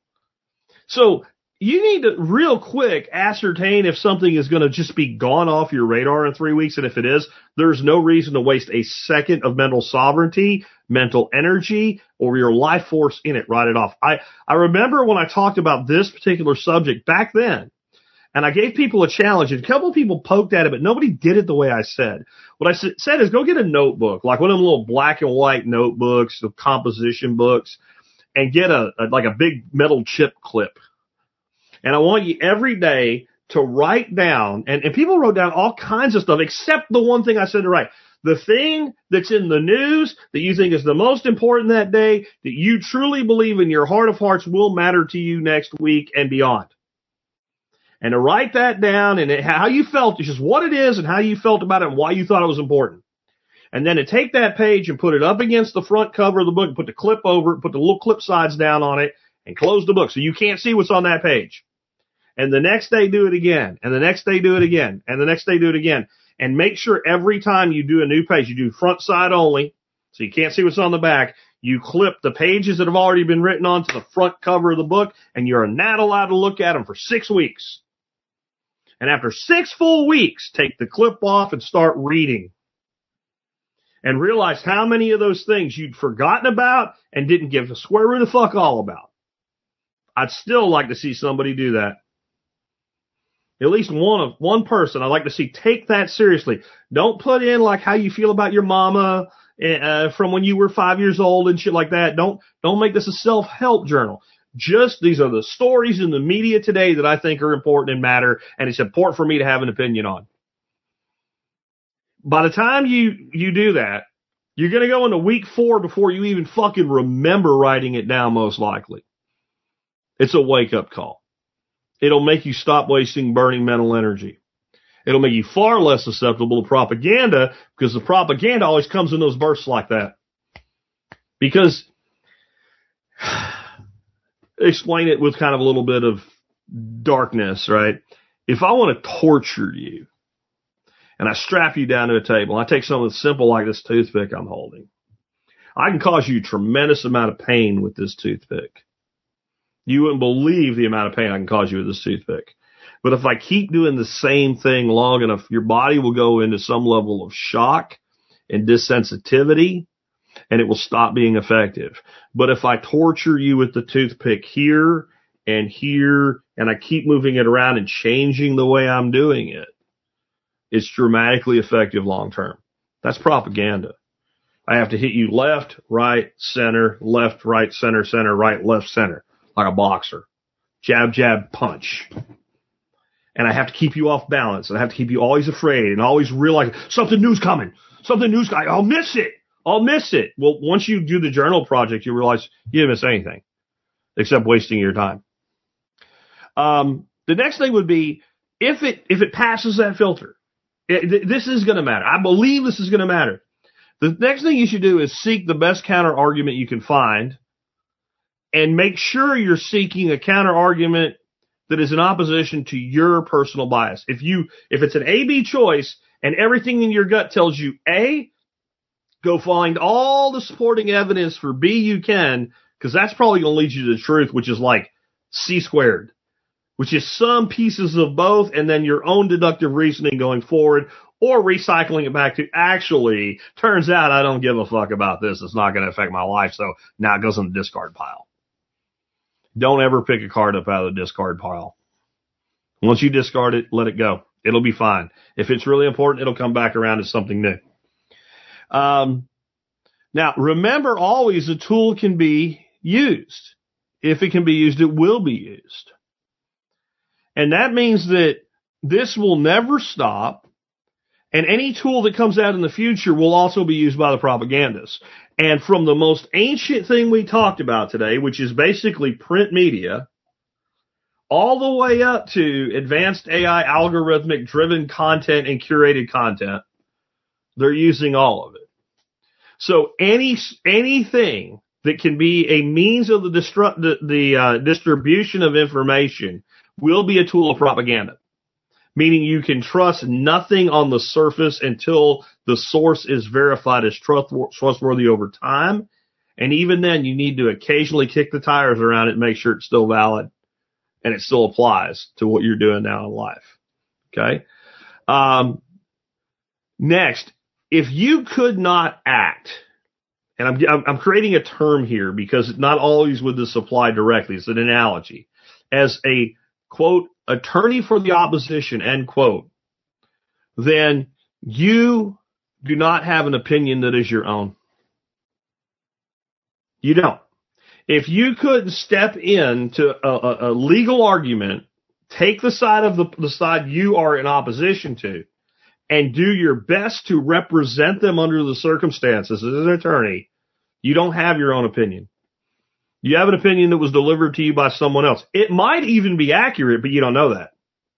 So you need to real quick ascertain if something is going to just be gone off your radar in 3 weeks. And if it is, there's no reason to waste a second of mental sovereignty, mental energy, or your life force in it. Write it off. I remember when I talked about this particular subject back then, and I gave people a challenge, and a couple of people poked at it, but nobody did it the way I said. What I said is go get a notebook, like one of them little black and white notebooks, the composition books, and get a big metal chip clip. And I want you every day to write down, and people wrote down all kinds of stuff except the one thing I said to write. The thing that's in the news that you think is the most important that day, that you truly believe in your heart of hearts will matter to you next week and beyond. And to write that down and how you felt, it's just what it is and how you felt about it and why you thought it was important. And then to take that page and put it up against the front cover of the book, put the clip over it, put the little clip sides down on it, and close the book so you can't see what's on that page. And the next day do it again, and the next day do it again, and the next day do it again. And make sure every time you do a new page, you do front side only, so you can't see what's on the back. You clip the pages that have already been written onto the front cover of the book, and you're not allowed to look at them for 6 weeks. And after 6 full weeks, take the clip off and start reading. And realize how many of those things you'd forgotten about and didn't give a square root of fuck all about. I'd still like to see somebody do that. At least one person I'd like to see take that seriously. Don't put in like how you feel about your mama from when you were 5 years old and shit like that. Don't make this a self-help journal. Just these are the stories in the media today that I think are important and matter, and it's important for me to have an opinion on. By the time you do that, you're going to go into week 4 before you even fucking remember writing it down, most likely. It's a wake-up call. It'll make you stop wasting burning mental energy. It'll make you far less susceptible to propaganda, because the propaganda always comes in those bursts like that. Because explain it with kind of a little bit of darkness, right? If I want to torture you and I strap you down to a table, and I take something simple like this toothpick I'm holding, I can cause you a tremendous amount of pain with this toothpick. You wouldn't believe the amount of pain I can cause you with this toothpick. But if I keep doing the same thing long enough, your body will go into some level of shock and desensitivity, and it will stop being effective. But if I torture you with the toothpick here, and I keep moving it around and changing the way I'm doing it, it's dramatically effective long term. That's propaganda. I have to hit you left, right, center, left, right, center, right, left, center, like a boxer. Jab, jab, punch. and I have to keep you off balance, and I have to keep you always afraid and always realize something new's coming. I'll miss it. Well, once you do the journal project, you realize you didn't miss anything except wasting your time. The next thing would be if it passes that filter, this is going to matter. I believe this is going to matter. The next thing you should do is seek the best counter argument you can find, and make sure you're seeking a counter argument that is in opposition to your personal bias. If it's an A-B choice and everything in your gut tells you A, go find all the supporting evidence for B you can, because that's probably going to lead you to the truth, which is like C squared, which is some pieces of both and then your own deductive reasoning going forward, or recycling it back to actually, turns out I don't give a fuck about this. It's not going to affect my life, so now it goes in the discard pile. Don't ever pick a card up out of the discard pile. Once you discard it, let it go. It'll be fine. If it's really important, it'll come back around as something new. Now, remember always a tool can be used. If it can be used, it will be used. And that means that this will never stop. And any tool that comes out in the future will also be used by the propagandists. And from the most ancient thing we talked about today, which is basically print media, all the way up to advanced AI algorithmic driven content and curated content, they're using all of it. So anything that can be a means of the distribution of information will be a tool of propaganda. Meaning you can trust nothing on the surface until the source is verified as trustworthy over time. And even then, you need to occasionally kick the tires around it and make sure it's still valid and it still applies to what you're doing now in life. Okay? Next, if you could not act, and I'm creating a term here because not always would this apply directly. It's an analogy. As a, quote, attorney for the opposition, end quote, then you do not have an opinion that is your own. You don't. If you could step into a legal argument, take the side of the side you are in opposition to, and do your best to represent them under the circumstances as an attorney, you don't have your own opinion. You have an opinion that was delivered to you by someone else. It might even be accurate, but you don't know that.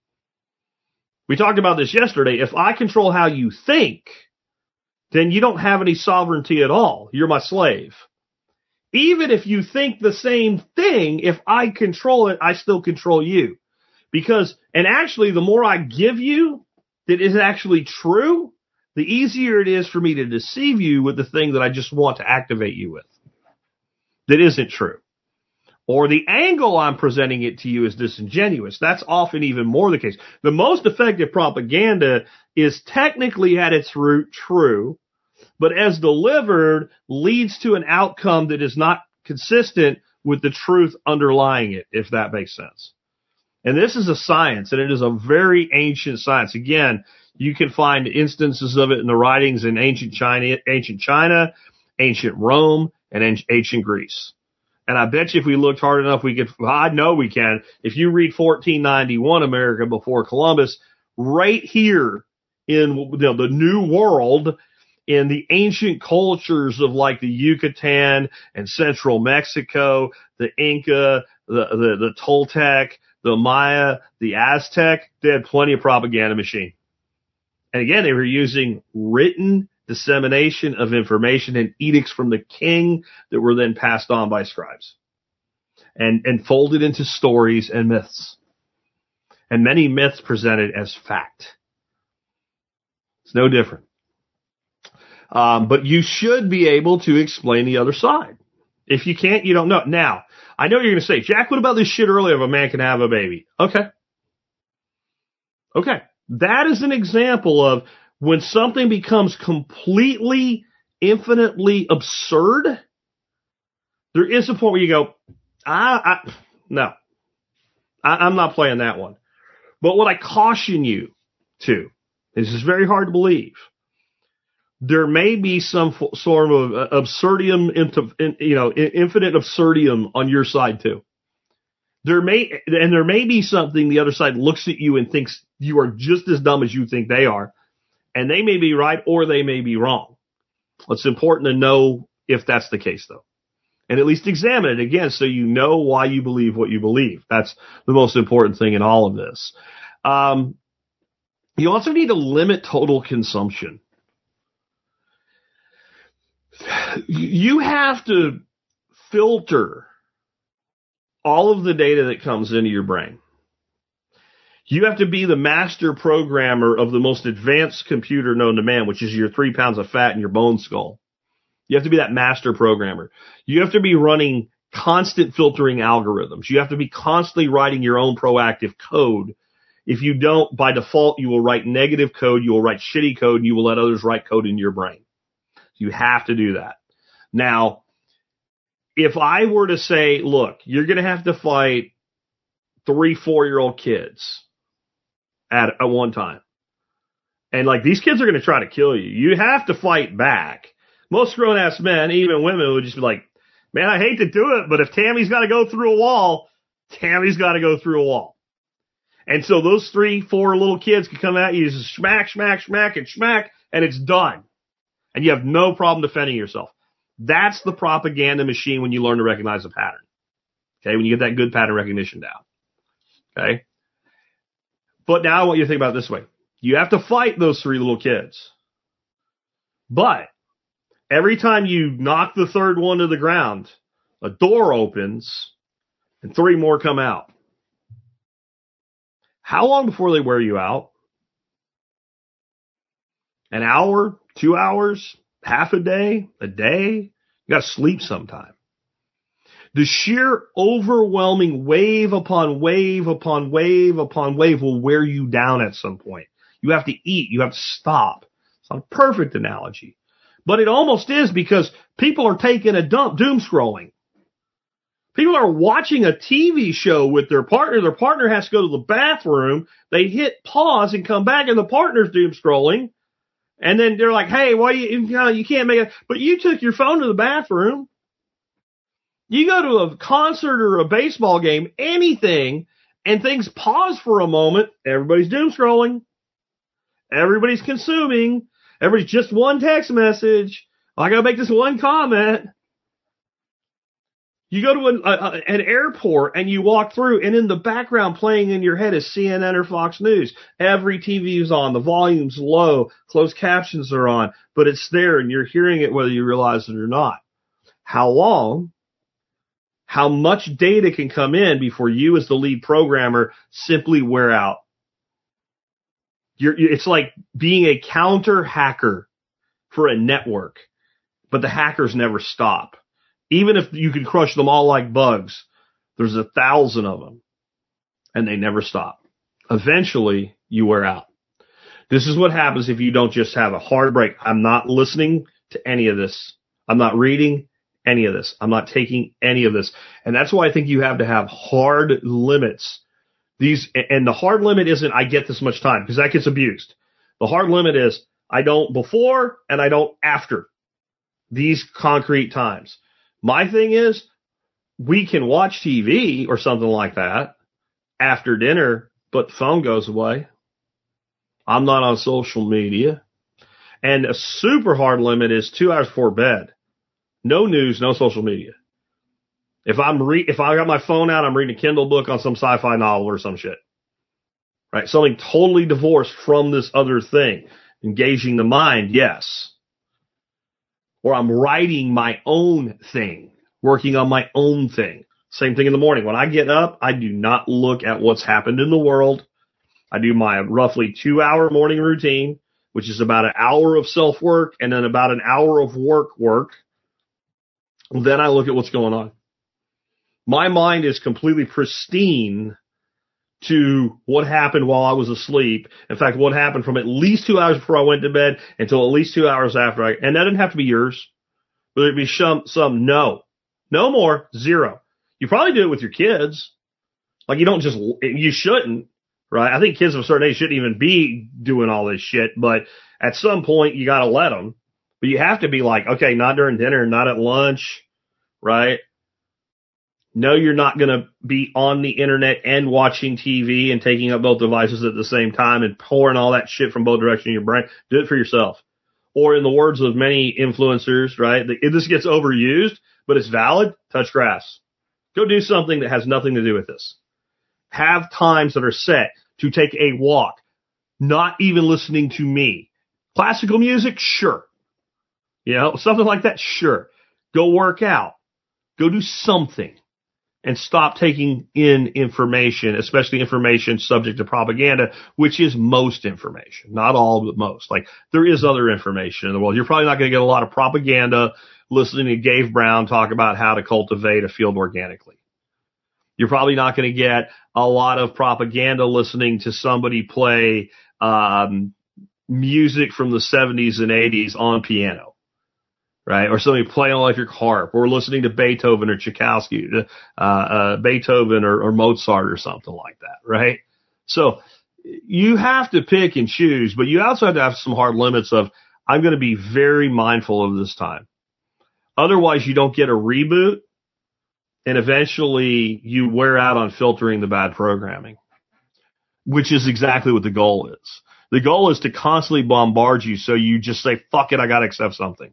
We talked about this yesterday. If I control how you think, then you don't have any sovereignty at all. You're my slave. Even if you think the same thing, if I control it, I still control you. And actually, the more I give you that is actually true, the easier it is for me to deceive you with the thing that I just want to activate you with that isn't true. Or the angle I'm presenting it to you is disingenuous. That's often even more the case. The most effective propaganda is technically at its root true, but as delivered leads to an outcome that is not consistent with the truth underlying it, if that makes sense. And this is a science, and it is a very ancient science. Again, you can find instances of it in the writings in ancient China, ancient Rome, and ancient Greece. And I bet you if we looked hard enough, I know we can. If you read 1491 America before Columbus, right here in the New World, in the ancient cultures of like the Yucatan and central Mexico, the Inca, the Toltec, the Maya, the Aztec, they had plenty of propaganda machine. And again, they were using written dissemination of information and edicts from the king that were then passed on by scribes and folded into stories and myths. And many myths presented as fact. It's no different. But you should be able to explain the other side. If you can't, you don't know. Now, I know you're going to say, Jack, what about this shit earlier of a man can have a baby? Okay. That is an example of when something becomes completely, infinitely absurd, there is a point where you go, no, I'm not playing that one. But what I caution you to, this is very hard to believe, there may be some sort of absurdium, infinite absurdium on your side too. there may be something the other side looks at you and thinks you are just as dumb as you think they are. And they may be right or they may be wrong. It's important to know if that's the case, though. And at least examine it again so you know why you believe what you believe. That's the most important thing in all of this. You also need to limit total consumption. You have to filter all of the data that comes into your brain. You have to be the master programmer of the most advanced computer known to man, which is your 3 pounds of fat in your bone skull. You have to be that master programmer. You have to be running constant filtering algorithms. You have to be constantly writing your own proactive code. If you don't, by default, you will write negative code, you will write shitty code, and you will let others write code in your brain. You have to do that. Now, if I were to say, look, you're going to have to fight 3-4-year-old kids at one time. And like, these kids are going to try to kill you. You have to fight back. Most grown-ass men, even women, would just be like, man, I hate to do it, but if Tammy's got to go through a wall, Tammy's got to go through a wall. And so those 3-4 little kids can come at you, just smack, smack, smack, and smack, and it's done. And you have no problem defending yourself. That's the propaganda machine when you learn to recognize a pattern. Okay, when you get that good pattern recognition down. Okay? But now I want you to think about it this way. You have to fight those 3 little kids. But every time you knock the third one to the ground, a door opens and 3 more come out. How long before they wear you out? An hour? 2 hours? Half a day? A day? You got to sleep sometime. The sheer overwhelming wave upon wave upon wave upon wave will wear you down at some point. You have to eat. You have to stop. It's not a perfect analogy. But it almost is, because people are taking a dump, doom scrolling. People are watching a TV show with their partner. Their partner has to go to the bathroom. They hit pause and come back, and the partner's doom scrolling. And then they're like, hey, why you can't make it? But you took your phone to the bathroom. You go to a concert or a baseball game, anything, and things pause for a moment. Everybody's doom scrolling. Everybody's consuming. Everybody's just one text message. I got to make this one comment. You go to an airport and you walk through, and in the background playing in your head is CNN or Fox News. Every TV is on. The volume's low. Closed captions are on. But it's there, and you're hearing it whether you realize it or not. How long? How much data can come in before you, as the lead programmer, simply wear out? It's like being a counter hacker for a network, but the hackers never stop. Even if you can crush them all like bugs, there's 1,000 of them, and they never stop. Eventually, you wear out. This is what happens if you don't just have a hard break. I'm not listening to any of this. I'm not reading any of this. I'm not taking any of this. And that's why I think you have to have hard limits. And the hard limit isn't I get this much time, because that gets abused. The hard limit is I don't before and I don't after these concrete times. My thing is, we can watch TV or something like that after dinner, but the phone goes away. I'm not on social media. And a super hard limit is 2 hours before bed. No news, no social media. If I got my phone out, I'm reading a Kindle book on some sci-fi novel or some shit. Right? Something totally divorced from this other thing. Engaging the mind, yes. Or I'm writing my own thing, working on my own thing. Same thing in the morning. When I get up, I do not look at what's happened in the world. I do my roughly 2-hour morning routine, which is about an hour of self-work and then about an hour of work. Then I look at what's going on. My mind is completely pristine to what happened while I was asleep. In fact, what happened from at least 2 hours before I went to bed until at least 2 hours after and that didn't have to be yours. But there'd be some no more, 0. You probably do it with your kids. Like you shouldn't, right? I think kids of a certain age shouldn't even be doing all this shit, but at some point you got to let them. But you have to be like, okay, not during dinner, not at lunch, right? No, you're not going to be on the internet and watching TV and taking up both devices at the same time and pouring all that shit from both directions in your brain. Do it for yourself. Or in the words of many influencers, right? This gets overused, but it's valid. Touch grass. Go do something that has nothing to do with this. Have times that are set to take a walk. Not even listening to me. Classical music? Sure. Something like that? Sure. Go work out. Go do something. And stop taking in information, especially information subject to propaganda, which is most information. Not all, but most. Like, there is other information in the world. You're probably not going to get a lot of propaganda listening to Dave Brown talk about how to cultivate a field organically. You're probably not going to get a lot of propaganda listening to somebody play music from the 70s and 80s on piano. Right? Or somebody playing electric harp, or listening to Beethoven or Tchaikovsky, Beethoven or Mozart or something like that, right? So you have to pick and choose, but you also have to have some hard limits of, I'm going to be very mindful of this time. Otherwise, you don't get a reboot, and eventually you wear out on filtering the bad programming, which is exactly what the goal is. The goal is to constantly bombard you so you just say, fuck it, I got to accept something.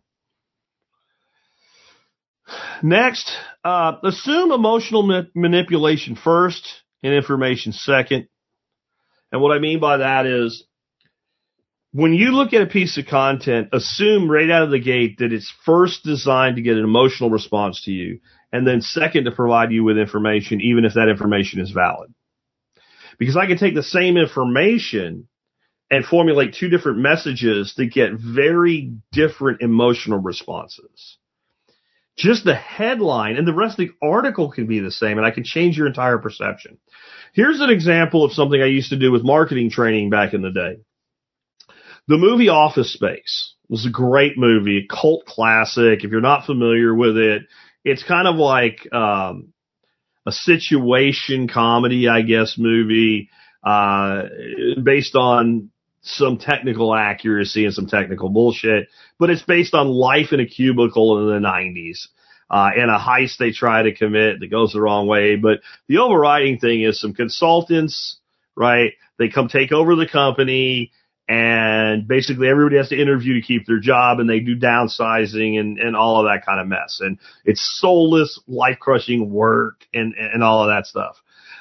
Next, assume emotional manipulation first and information second. And what I mean by that is, when you look at a piece of content, assume right out of the gate that it's first designed to get an emotional response to you, and then second to provide you with information, even if that information is valid. Because I can take the same information and formulate two different messages that get very different emotional responses. Just the headline and the rest of the article can be the same, and I can change your entire perception. Here's an example of something I used to do with marketing training back in the day. The movie Office Space was a great movie, a cult classic. If you're not familiar with it, it's kind of like a situation comedy, I guess, movie based on some technical accuracy and some technical bullshit, but it's based on life in a cubicle in the 90s and a heist they try to commit that goes the wrong way. But the overriding thing is some consultants, right? They come take over the company, and basically everybody has to interview to keep their job, and they do downsizing and all of that kind of mess. And it's soulless, life-crushing work and all of that stuff.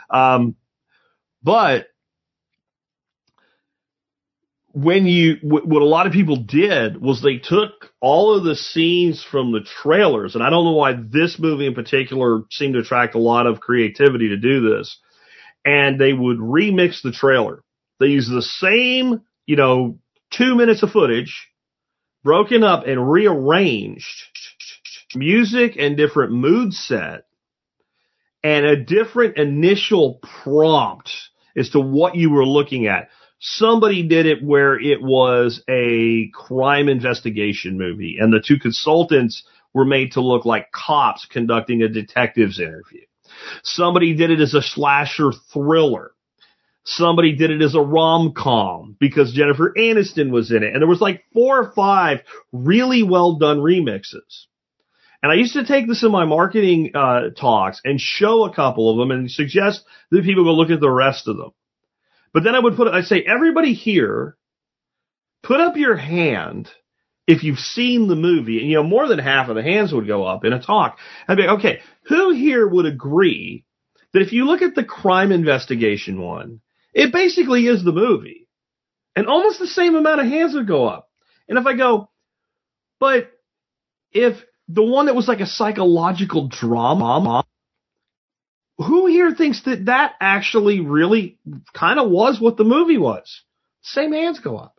But what a lot of people did was they took all of the scenes from the trailers, and I don't know why this movie in particular seemed to attract a lot of creativity to do this, and they would remix the trailer. They use the same, 2 minutes of footage, broken up and rearranged, music and different mood set, and a different initial prompt as to what you were looking at. Somebody did it where it was a crime investigation movie, and the two consultants were made to look like cops conducting a detective's interview. Somebody did it as a slasher thriller. Somebody did it as a rom-com because Jennifer Aniston was in it. And there was like 4 or 5 really well done remixes. And I used to take this in my marketing talks and show a couple of them and suggest that people go look at the rest of them. But then I'd say, everybody here, put up your hand if you've seen the movie. And, more than half of the hands would go up in a talk. I'd be like, okay, who here would agree that if you look at the crime investigation one, it basically is the movie? And almost the same amount of hands would go up. And if I go, but if the one that was like a psychological drama, who here thinks that actually really kind of was what the movie was? Same hands go up.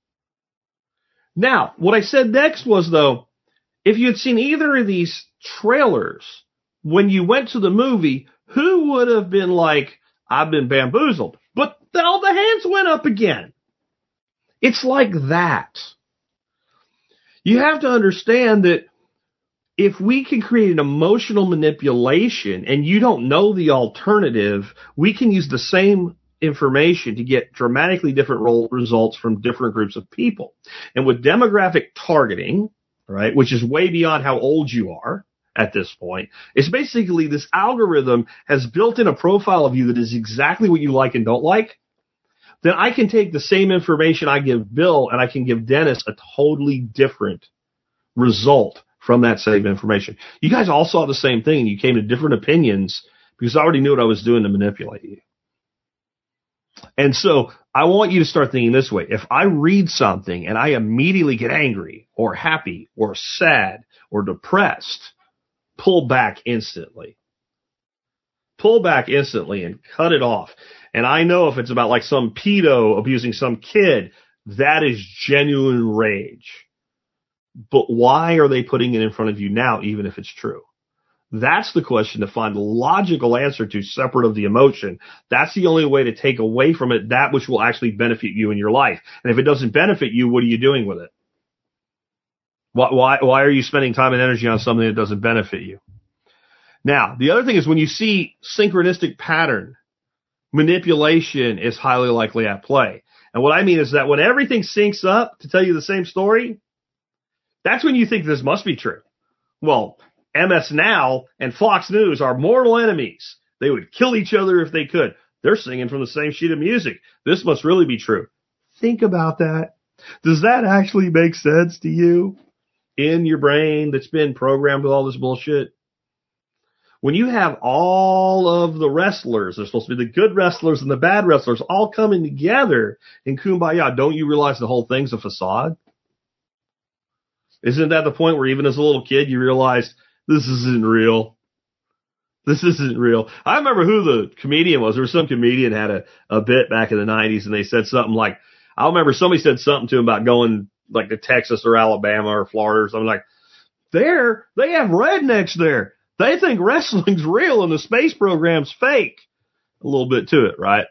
Now, what I said next was, though, if you had seen either of these trailers, when you went to the movie, who would have been like, I've been bamboozled? But all the hands went up again. It's like that. You have to understand that if we can create an emotional manipulation and you don't know the alternative, we can use the same information to get dramatically different results from different groups of people. And with demographic targeting, right, which is way beyond how old you are, at this point. It's basically this algorithm has built in a profile of you that is exactly what you like and don't like. Then I can take the same information I give Bill and I can give Dennis a totally different result from that same information. You guys all saw the same thing. You came to different opinions because I already knew what I was doing to manipulate you. And so I want you to start thinking this way. If I read something and I immediately get angry or happy or sad or depressed, pull back instantly. Pull back instantly and cut it off. And I know if it's about like some pedo abusing some kid, that is genuine rage. But why are they putting it in front of you now, even if it's true? That's the question to find the logical answer to, separate of the emotion. That's the only way to take away from it that which will actually benefit you in your life. And if it doesn't benefit you, what are you doing with it? Why are you spending time and energy on something that doesn't benefit you? Now, the other thing is when you see synchronistic pattern, manipulation is highly likely at play. And what I mean is that when everything syncs up to tell you the same story, that's when you think this must be true. Well, MS Now and Fox News are mortal enemies. They would kill each other if they could. They're singing from the same sheet of music. This must really be true. Think about that. Does that actually make sense to you in your brain that's been programmed with all this bullshit? When you have all of the wrestlers, they're supposed to be the good wrestlers and the bad wrestlers all coming together in Kumbaya, don't you realize the whole thing's a facade? Isn't that the point where even as a little kid you realized this isn't real? This isn't real. I remember who the comedian was. There was some comedian had a bit back in the 90s and they said something like, I remember somebody said something to him about going like to Texas or Alabama or Florida or something like, they have rednecks there. They think wrestling's real and the space program's fake. A little bit to it, right?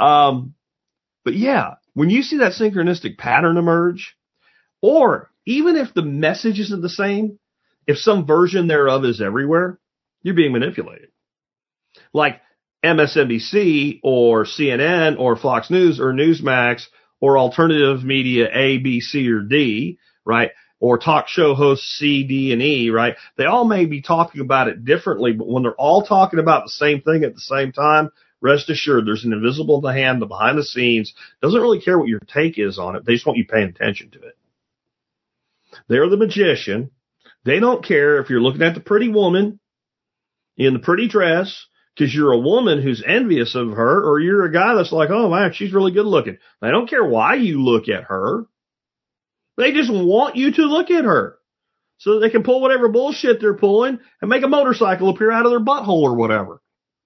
But yeah, when you see that synchronistic pattern emerge, or even if the message isn't the same, if some version thereof is everywhere, you're being manipulated. Like MSNBC or CNN or Fox News or Newsmax or alternative media A, B, C, or D, right? Or talk show hosts C, D, and E, right? They all may be talking about it differently, but when they're all talking about the same thing at the same time, rest assured there's an invisible hand behind the scenes. Doesn't really care what your take is on it. They just want you paying attention to it. They're the magician. They don't care if you're looking at the pretty woman in the pretty dress because you're a woman who's envious of her, or you're a guy that's like, oh, man, she's really good looking. They don't care why you look at her. They just want you to look at her so that they can pull whatever bullshit they're pulling and make a motorcycle appear out of their butthole or whatever.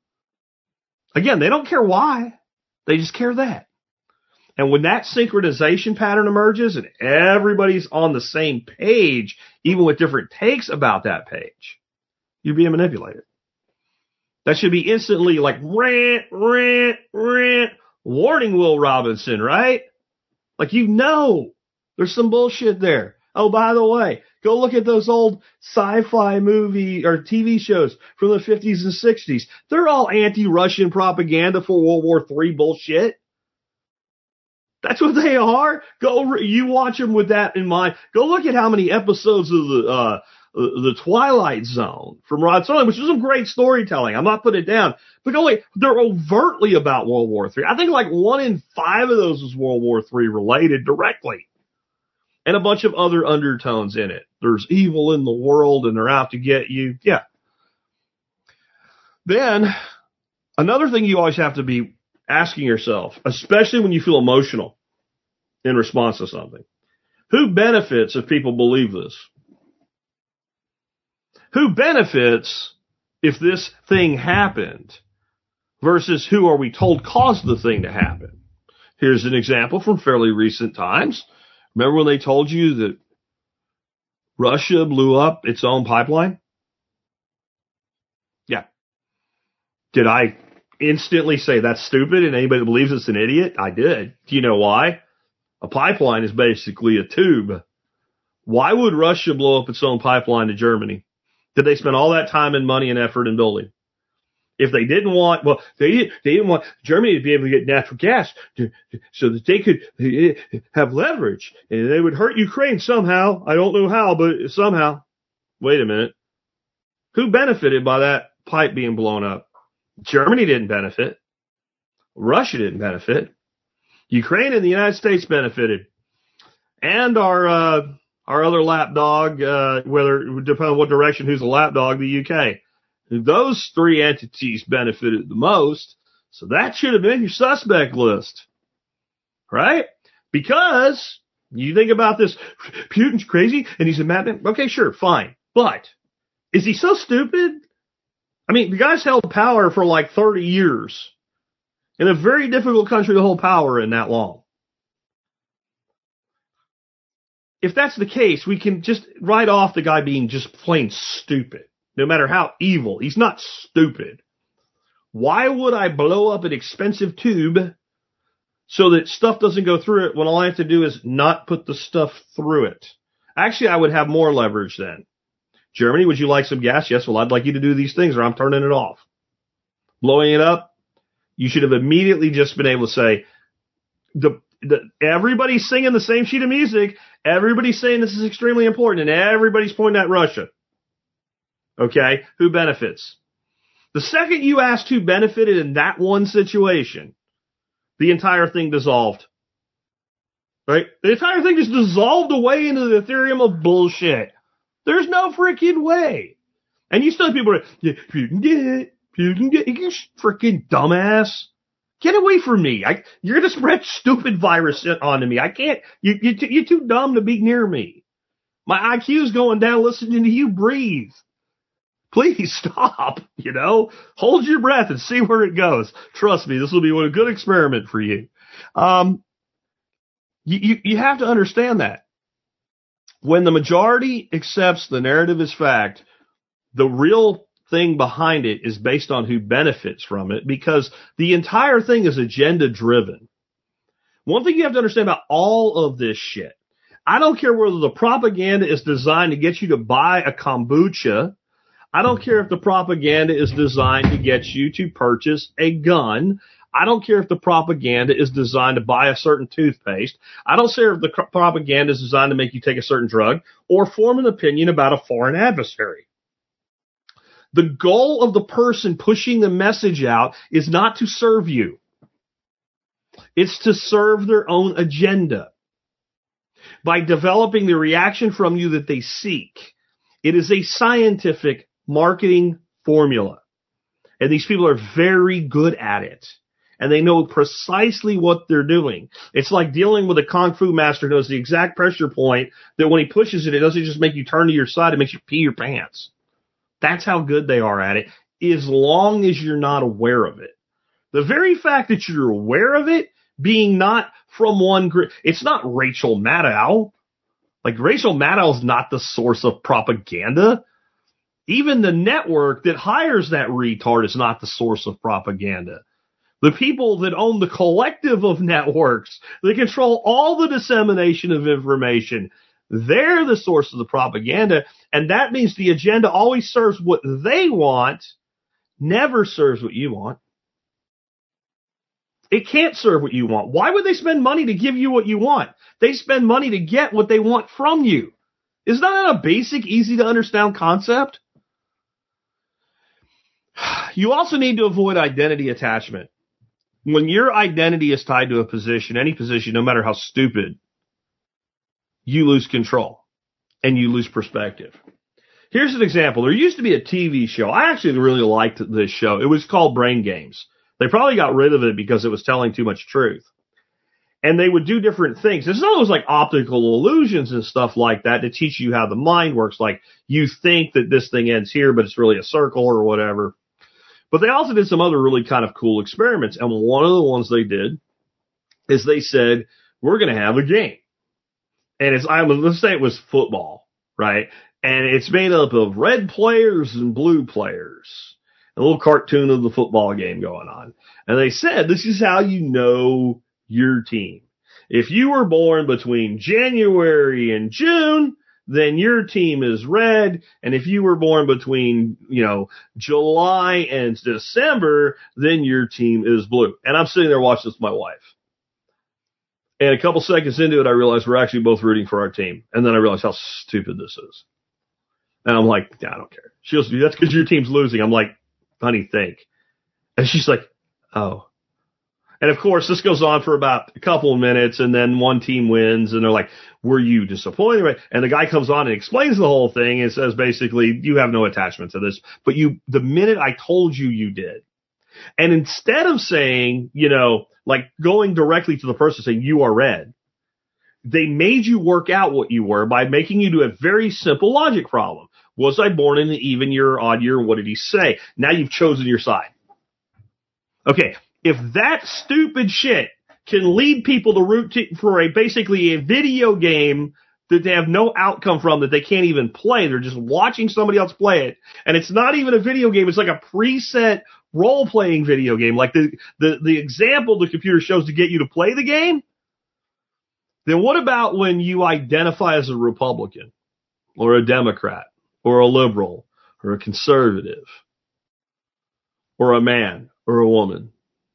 Again, they don't care why. They just care that. And when that synchronization pattern emerges and everybody's on the same page, even with different takes about that page, you're being manipulated. That should be instantly like, rant, rant, rant, warning, Will Robinson, right? Like, you know, there's some bullshit there. Oh, by the way, go look at those old sci-fi movie or TV shows from the 50s and 60s. They're all anti-Russian propaganda for World War III bullshit. That's what they are. You watch them with that in mind. Go look at how many episodes of the Twilight Zone from Rod Serling, which is some great storytelling. I'm not putting it down, but they're overtly about World War III. I think like 1 in 5 of those was World War III related directly, and a bunch of other undertones in it. There's evil in the world, and they're out to get you. Yeah. Then another thing you always have to be asking yourself, especially when you feel emotional in response to something, who benefits if people believe this? Who benefits if this thing happened versus who are we told caused the thing to happen? Here's an example from fairly recent times. Remember when they told you that Russia blew up its own pipeline? Yeah. Did I instantly say that's stupid and anybody that believes it's an idiot? I did. Do you know why? A pipeline is basically a tube. Why would Russia blow up its own pipeline to Germany? Did they spend all that time and money and effort in building? If they didn't want, well, they didn't want Germany to be able to get natural gas so that they could have leverage and they would hurt Ukraine somehow. I don't know how, but somehow. Wait a minute. Who benefited by that pipe being blown up? Germany didn't benefit. Russia didn't benefit. Ukraine and the United States benefited. And our other lapdog, whether depending on what direction who's a lapdog, the UK. Those three entities benefited the most. So that should have been your suspect list. Right? Because you think about this, Putin's crazy and he's a madman. Okay, sure, fine. But is he so stupid? I mean, the guy's held power for like 30 years in a very difficult country to hold power in that long. If that's the case, we can just write off the guy being just plain stupid, no matter how evil. He's not stupid. Why would I blow up an expensive tube so that stuff doesn't go through it when all I have to do is not put the stuff through it? Actually, I would have more leverage then. Germany, would you like some gas? Yes, well, I'd like you to do these things or I'm turning it off. Blowing it up, you should have immediately just been able to say, everybody's singing the same sheet of music. Everybody's saying this is extremely important, and everybody's pointing at Russia. Okay? Who benefits? The second you asked who benefited in that one situation, the entire thing dissolved. Right? The entire thing just dissolved away into the Ethereum of bullshit. There's no freaking way. And you still have people Putin did it. Putin did it. You freaking dumbass. Get away from me. You're going to spread stupid virus onto me. I can't. You're too dumb to be near me. My IQ's going down listening to you breathe. Please stop. Hold your breath and see where it goes. Trust me, this will be a good experiment for you. You have to understand that. When the majority accepts the narrative as fact, the real thing behind it is based on who benefits from it, because the entire thing is agenda driven. One thing you have to understand about all of this shit, I don't care whether the propaganda is designed to get you to buy a kombucha. I don't care if the propaganda is designed to get you to purchase a gun. I don't care if the propaganda is designed to buy a certain toothpaste. I don't care if the propaganda is designed to make you take a certain drug or form an opinion about a foreign adversary. The goal of the person pushing the message out is not to serve you. It's to serve their own agenda. By developing the reaction from you that they seek. It is a scientific marketing formula. And these people are very good at it. And they know precisely what they're doing. It's like dealing with a Kung Fu master who knows the exact pressure point that when he pushes it, it doesn't just make you turn to your side, it makes you pee your pants. That's how good they are at it, as long as you're not aware of it. The very fact that you're aware of it, being not from one group, it's not Rachel Maddow. Like, Rachel Maddow is not the source of propaganda. Even the network that hires that retard is not the source of propaganda. The people that own the collective of networks, they control all the dissemination of information. They're the source of the propaganda, and that means the agenda always serves what they want, never serves what you want. It can't serve what you want. Why would they spend money to give you what you want? They spend money to get what they want from you. Is that a basic, easy to understand concept? You also need to avoid identity attachment. When your identity is tied to a position, any position, no matter how stupid, you lose control and you lose perspective. Here's an example. There used to be a TV show. I actually really liked this show. It was called Brain Games. They probably got rid of it because it was telling too much truth. And they would do different things. It's almost like optical illusions and stuff like that to teach you how the mind works. Like, you think that this thing ends here, but it's really a circle or whatever. But they also did some other really kind of cool experiments. And one of the ones they did is they said, we're going to have a game. And let's say it was football, right? And it's made up of red players and blue players. A little cartoon of the football game going on. And they said, this is how you know your team. If you were born between January and June, then your team is red. And if you were born between, July and December, then your team is blue. And I'm sitting there watching this with my wife. And a couple seconds into it, I realized we're actually both rooting for our team. And then I realized how stupid this is. And I'm like, I don't care. She goes, that's because your team's losing. I'm like, honey, think. And she's like, oh. And of course, this goes on for about a couple of minutes, and then one team wins, and they're like, were you disappointed? Right? And the guy comes on and explains the whole thing and says, basically, you have no attachment to this, but the minute I told you, you did. And instead of saying, like going directly to the person saying you are red, they made you work out what you were by making you do a very simple logic problem. Was I born in an even year or odd year? What did he say? Now you've chosen your side. Okay. If that stupid shit can lead people to root for basically a video game that they have no outcome from, that they can't even play, they're just watching somebody else play it, and it's not even a video game, it's like a preset role-playing video game, like the example the computer shows to get you to play the game, then what about when you identify as a Republican, or a Democrat, or a liberal, or a conservative, or a man, or a woman,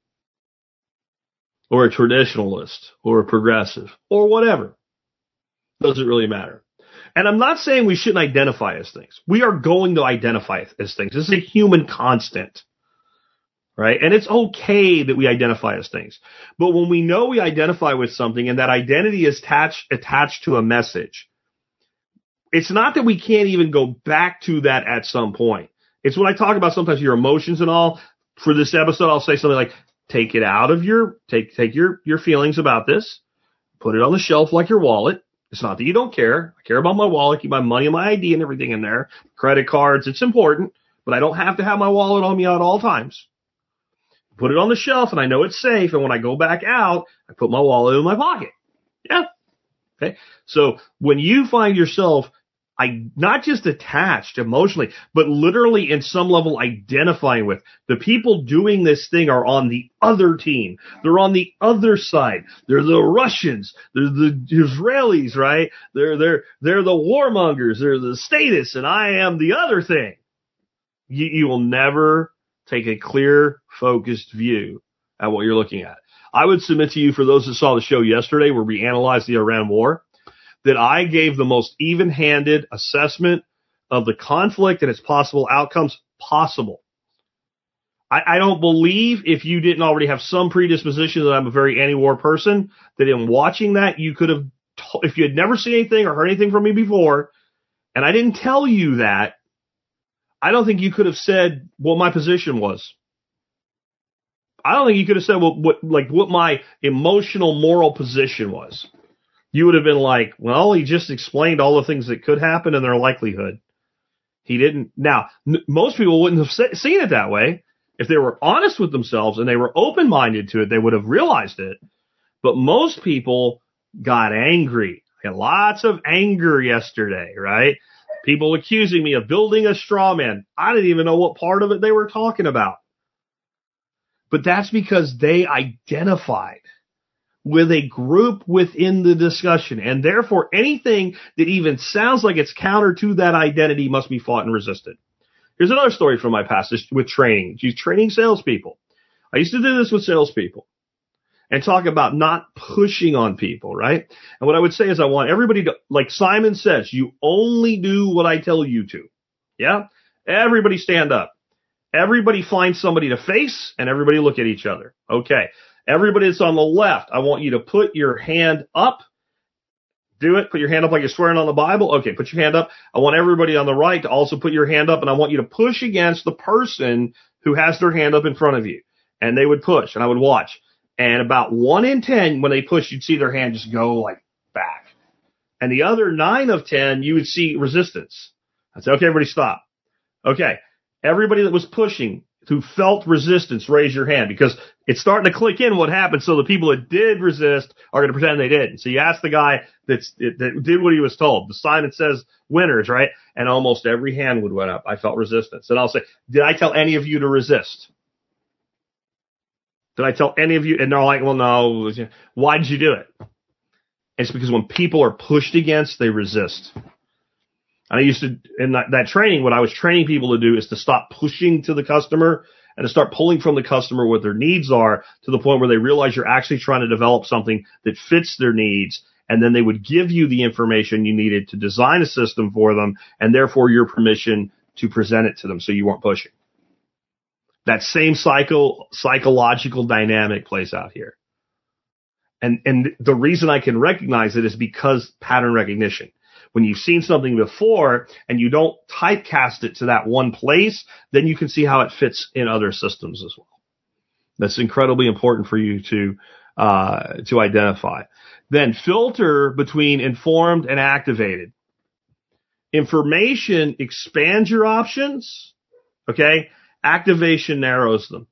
or a traditionalist, or a progressive, or whatever. Doesn't really matter. And I'm not saying we shouldn't identify as things. We are going to identify as things. This is a human constant, right? And it's okay that we identify as things. But when we know we identify with something and that identity is attached to a message, it's not that we can't even go back to that at some point. It's when I talk about sometimes your emotions and all. For this episode, I'll say something like, take it out of take your feelings about this, put it on the shelf like your wallet. It's not that you don't care. I care about my wallet, keep my money and my ID and everything in there. Credit cards, it's important, but I don't have to have my wallet on me at all times. Put it on the shelf and I know it's safe. And when I go back out, I put my wallet in my pocket. Yeah. Okay. So when you find yourself not just attached emotionally, but literally in some level identifying with the people doing this thing are on the other team. They're on the other side. They're the Russians. They're the Israelis, right? They're the warmongers. They're the statists, and I am the other thing. You will never take a clear, focused view at what you're looking at. I would submit to you, for those that saw the show yesterday where we analyzed the Iran war, that I gave the most even-handed assessment of the conflict and its possible outcomes possible. I don't believe, if you didn't already have some predisposition that I'm a very anti-war person, that in watching that you could have, if you had never seen anything or heard anything from me before, and I didn't tell you that, I don't think you could have said what my position was. I don't think you could have said what my emotional, moral position was. You would have been like, well, he just explained all the things that could happen and their likelihood. He didn't. Now, most people wouldn't have seen it that way. If they were honest with themselves and they were open-minded to it, they would have realized it. But most people got angry. I had lots of anger yesterday, right? People accusing me of building a straw man. I didn't even know what part of it they were talking about. But that's because they identified with a group within the discussion, and therefore anything that even sounds like it's counter to that identity must be fought and resisted. Here's another story from my past with training. She's training salespeople. I used to do this with salespeople and talk about not pushing on people, right? And what I would say is I want everybody to, like Simon says, you only do what I tell you to. Yeah? Everybody stand up. Everybody find somebody to face, and everybody look at each other. Okay. Everybody that's on the left, I want you to put your hand up. Do it. Put your hand up like you're swearing on the Bible. Okay, put your hand up. I want everybody on the right to also put your hand up, and I want you to push against the person who has their hand up in front of you. And they would push, and I would watch. And about 1 in 10, when they push, you'd see their hand just go like back. And the other 9 of 10, you would see resistance. I'd say, okay, everybody stop. Okay, everybody that was pushing, who felt resistance, raise your hand, because it's starting to click in what happened. So the people that did resist are going to pretend they didn't. So you ask the guy that did what he was told. The sign that says winners, right? And almost every hand would went up. I felt resistance. And I'll say, did I tell any of you to resist? Did I tell any of you? And they're like, well, no. Why did you do it? It's because when people are pushed against, they resist. And I used to, in that training, what I was training people to do is to stop pushing to the customer and to start pulling from the customer what their needs are, to the point where they realize you're actually trying to develop something that fits their needs and then they would give you the information you needed to design a system for them, and therefore your permission to present it to them so you weren't pushing. That same psychological dynamic plays out here. And the reason I can recognize it is because pattern recognition. When you've seen something before and you don't typecast it to that one place, then you can see how it fits in other systems as well. That's incredibly important for you to identify. Then filter between informed and activated. Information expands your options. Okay. Activation narrows them.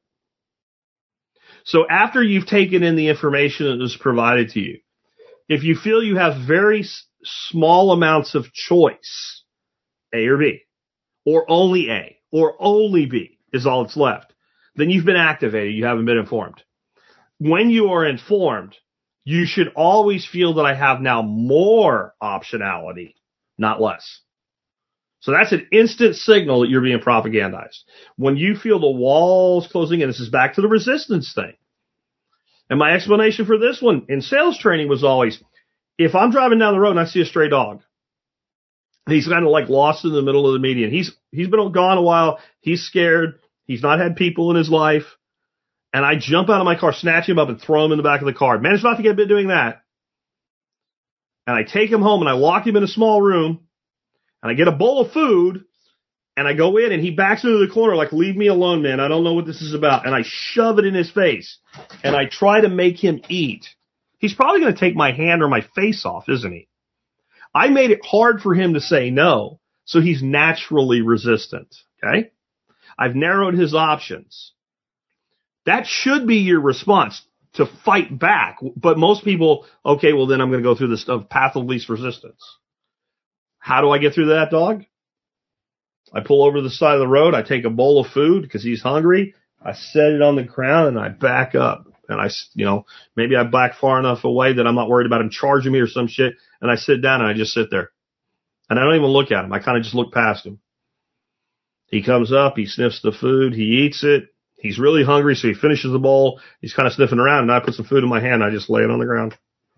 So after you've taken in the information that was provided to you, if you feel you have very small amounts of choice, A or B, or only A, or only B is all that's left, then you've been activated. You haven't been informed. When you are informed, you should always feel that I have now more optionality, not less. So that's an instant signal that you're being propagandized. When you feel the walls closing in, this is back to the resistance thing. And my explanation for this one in sales training was always, if I'm driving down the road and I see a stray dog, he's kind of like lost in the middle of the median. He's been gone a while. He's scared. He's not had people in his life. And I jump out of my car, snatch him up and throw him in the back of the car. Managed not to get bit doing that. And I take him home and I lock him in a small room and I get a bowl of food and I go in and he backs into the corner like, leave me alone, man. I don't know what this is about. And I shove it in his face and I try to make him eat. He's probably going to take my hand or my face off, isn't he? I made it hard for him to say no, so he's naturally resistant. Okay? I've narrowed his options. That should be your response, to fight back. But most people, okay, well then I'm going to go through this path of least resistance. How do I get through that dog? I pull over to the side of the road. I take a bowl of food because he's hungry. I set it on the ground and I back up. And maybe I back far enough away that I'm not worried about him charging me or some shit. And I sit down and I just sit there. And I don't even look at him. I kind of just look past him. He comes up. He sniffs the food. He eats it. He's really hungry, so he finishes the bowl. He's kind of sniffing around, and I put some food in my hand. And I just lay it on the ground.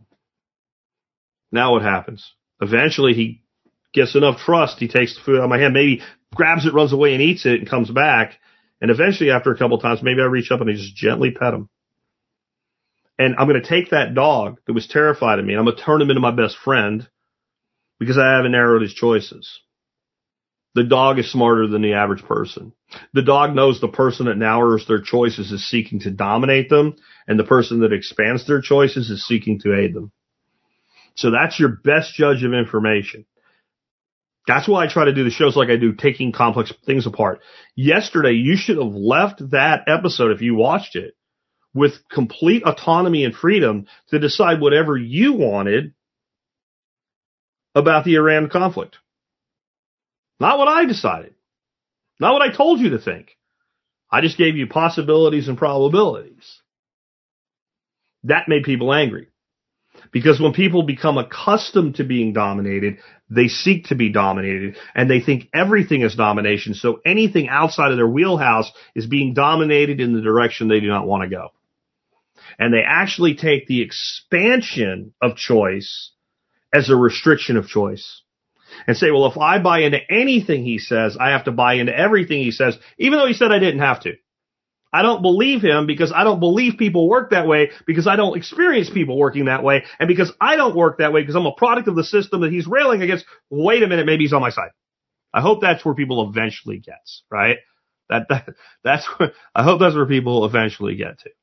Now what happens? Eventually, he gets enough trust. He takes the food out of my hand, maybe grabs it, runs away, and eats it, and comes back. And eventually, after a couple of times, maybe I reach up and I just gently pet him. And I'm going to take that dog that was terrified of me, and I'm going to turn him into my best friend because I haven't narrowed his choices. The dog is smarter than the average person. The dog knows the person that narrows their choices is seeking to dominate them, and the person that expands their choices is seeking to aid them. So that's your best judge of information. That's why I try to do the shows like I do, taking complex things apart. Yesterday, you should have left that episode, if you watched it, with complete autonomy and freedom to decide whatever you wanted about the Iran conflict. Not what I decided. Not what I told you to think. I just gave you possibilities and probabilities. That made people angry. Because when people become accustomed to being dominated, they seek to be dominated, and they think everything is domination, so anything outside of their wheelhouse is being dominated in the direction they do not want to go. And they actually take the expansion of choice as a restriction of choice. And say, well, if I buy into anything he says, I have to buy into everything he says, even though he said I didn't have to. I don't believe him because I don't believe people work that way, because I don't experience people working that way, and because I don't work that way because I'm a product of the system that he's railing against. Wait a minute, maybe he's on my side. I hope that's where people eventually gets, right? That's where, I hope that's where people eventually get to.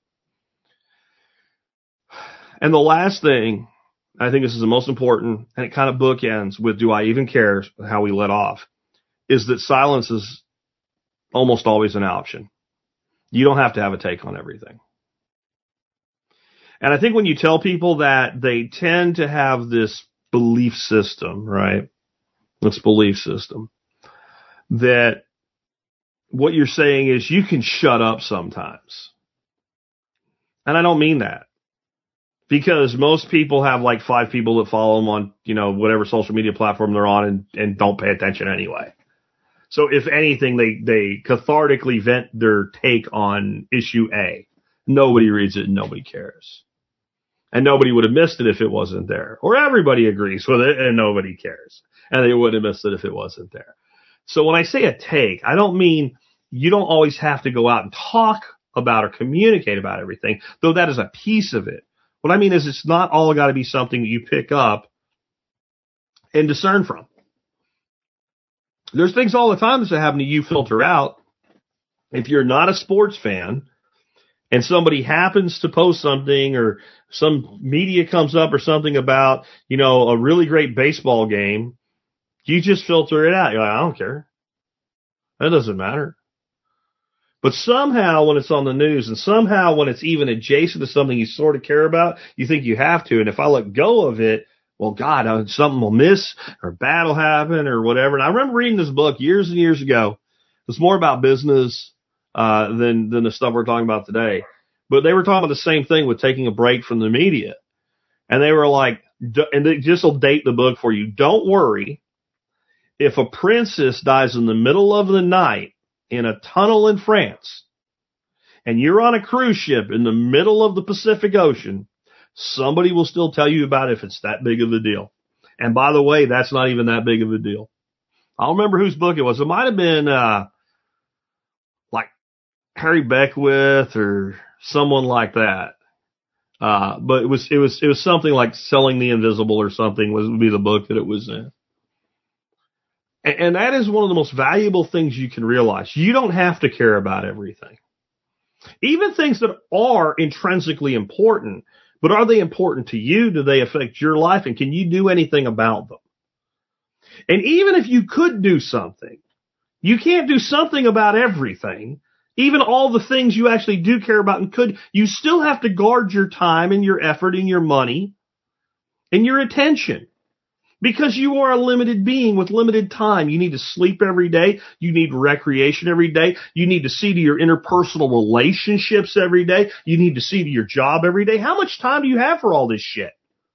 And the last thing, I think this is the most important, and it kind of bookends with do I even care how we let off, is that silence is almost always an option. You don't have to have a take on everything. And I think when you tell people that, they tend to have this belief system, right? This belief system that what you're saying is you can shut up sometimes. And I don't mean that. Because most people have like 5 people that follow them on, whatever social media platform they're on and don't pay attention anyway. So if anything, they cathartically vent their take on issue A. Nobody reads it and nobody cares. And nobody would have missed it if it wasn't there. Or everybody agrees with it and nobody cares. And they wouldn't have missed it if it wasn't there. So when I say a take, I don't mean you don't always have to go out and talk about or communicate about everything, though that is a piece of it. What I mean is it's not all got to be something that you pick up and discern from. There's things all the time that happen to you filter out. If you're not a sports fan and somebody happens to post something or some media comes up or something about, a really great baseball game, you just filter it out. You're like, I don't care. That doesn't matter. But somehow when it's on the news and somehow when it's even adjacent to something you sort of care about, you think you have to. And if I let go of it, well, God, something will miss or bad will happen or whatever. And I remember reading this book years and years ago. It's more about business than the stuff we're talking about today. But they were talking about the same thing with taking a break from the media. And they were like, and this will date the book for you. Don't worry. If a princess dies in the middle of the night in a tunnel in France, and you're on a cruise ship in the middle of the Pacific Ocean, somebody will still tell you about it if it's that big of a deal. And by the way, that's not even that big of a deal. I don't remember whose book it was. It might have been like Harry Beckwith or someone like that. But it was something like Selling the Invisible or something would be the book that it was in. And that is one of the most valuable things you can realize. You don't have to care about everything. Even things that are intrinsically important, but are they important to you? Do they affect your life? And can you do anything about them? And even if you could do something, you can't do something about everything. Even all the things you actually do care about and could, you still have to guard your time and your effort and your money and your attention. Because you are a limited being with limited time. You need to sleep every day. You need recreation every day. You need to see to your interpersonal relationships every day. You need to see to your job every day. How much time do you have for all this shit?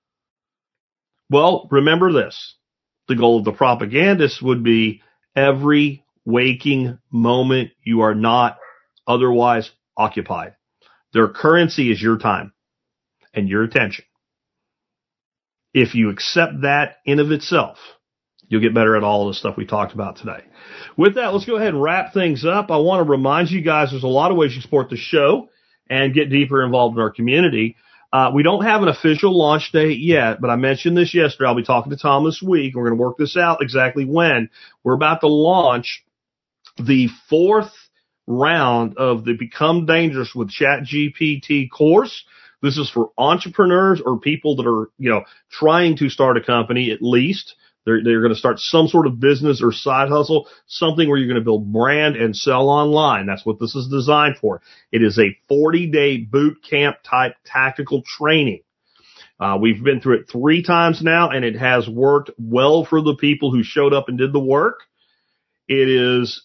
Well, remember this. The goal of the propagandist would be every waking moment you are not otherwise occupied. Their currency is your time and your attention. If you accept that in of itself, you'll get better at all the stuff we talked about today. With that, let's go ahead and wrap things up. I want to remind you guys there's a lot of ways you support the show and get deeper involved in our community. We don't have an official launch date yet, but I mentioned this yesterday. I'll be talking to Tom this week. We're going to work this out exactly when. We're about to launch the 4th round of the Become Dangerous with ChatGPT course. This is for entrepreneurs or people that are, trying to start a company at least. They're going to start some sort of business or side hustle, something where you're going to build brand and sell online. That's what this is designed for. It is a 40-day boot camp type tactical training. We've been through it 3 times now, and it has worked well for the people who showed up and did the work. It is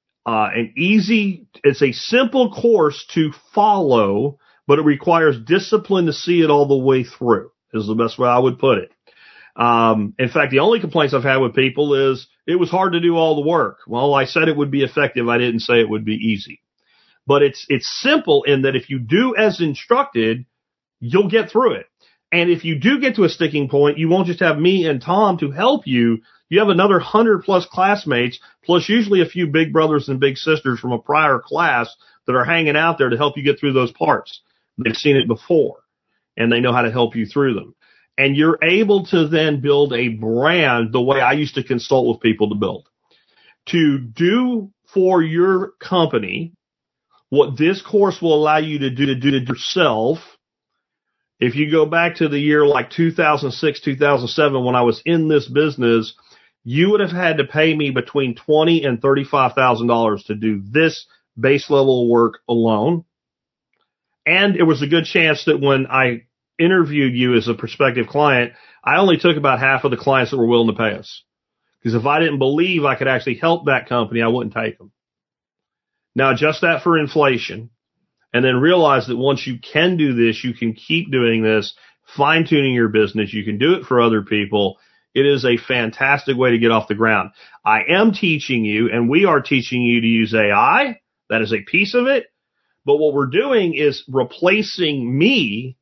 it's a simple course to follow, but it requires discipline to see it all the way through, is the best way I would put it. In fact, the only complaints I've had with people is it was hard to do all the work. Well, I said it would be effective. I didn't say it would be easy. But it's simple in that if you do as instructed, you'll get through it. And if you do get to a sticking point, you won't just have me and Tom to help you. You have another 100+ classmates, plus usually a few big brothers and big sisters from a prior class that are hanging out there to help you get through those parts. They've seen it before, and they know how to help you through them. And you're able to then build a brand the way I used to consult with people to build. To do for your company what this course will allow you to do to yourself. If you go back to the year like 2006, 2007, when I was in this business, you would have had to pay me between $20,000 and $35,000 to do this base level work alone. And it was a good chance that when I interviewed you as a prospective client, I only took about half of the clients that were willing to pay us. Because if I didn't believe I could actually help that company, I wouldn't take them. Now, adjust that for inflation, and then realize that once you can do this, you can keep doing this, fine-tuning your business. You can do it for other people. It is a fantastic way to get off the ground. I am teaching you, and we are teaching you to use AI. That is a piece of it. But what we're doing is replacing me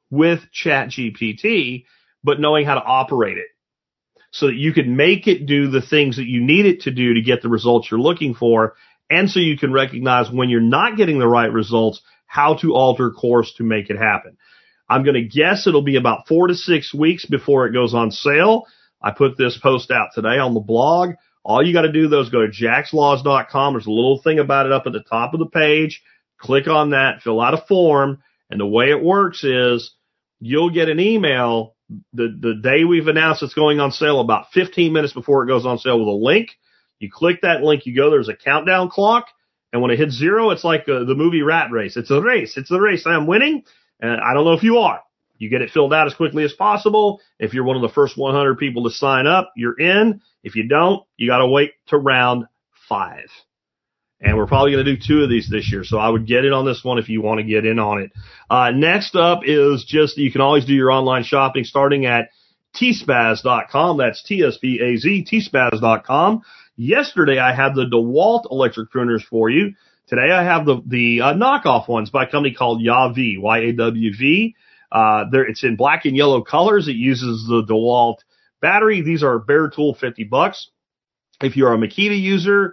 with ChatGPT, but knowing how to operate it so that you can make it do the things that you need it to do to get the results you're looking for. And so you can recognize when you're not getting the right results, how to alter course to make it happen. I'm going to guess it'll be about 4 to 6 weeks before it goes on sale. I put this post out today on the blog. All you got to do, though, is go to jackslaws.com. There's a little thing about it up at the top of the page. Click on that, fill out a form, and the way it works is you'll get an email the day we've announced it's going on sale, about 15 minutes before it goes on sale, with a link. You click that link, you go, there's a countdown clock, and when it hits 0, it's like the movie Rat Race. It's a race. It's the race. I'm winning, and I don't know if you are. You get it filled out as quickly as possible. If you're one of the first 100 people to sign up, you're in. If you don't, you got to wait to round 5. And we're probably going to do 2 of these this year, so I would get in on this one if you want to get in on it. Next up is just, you can always do your online shopping starting at tspaz.com. That's T-S-P-A-Z, tspaz.com. Yesterday, I had the DeWalt electric pruners for you. Today, I have the knockoff ones by a company called Yaw-V, Y-A-W-V. It's in black and yellow colors. It uses the DeWalt battery. These are Bear Tool, $50. If you're a Makita user,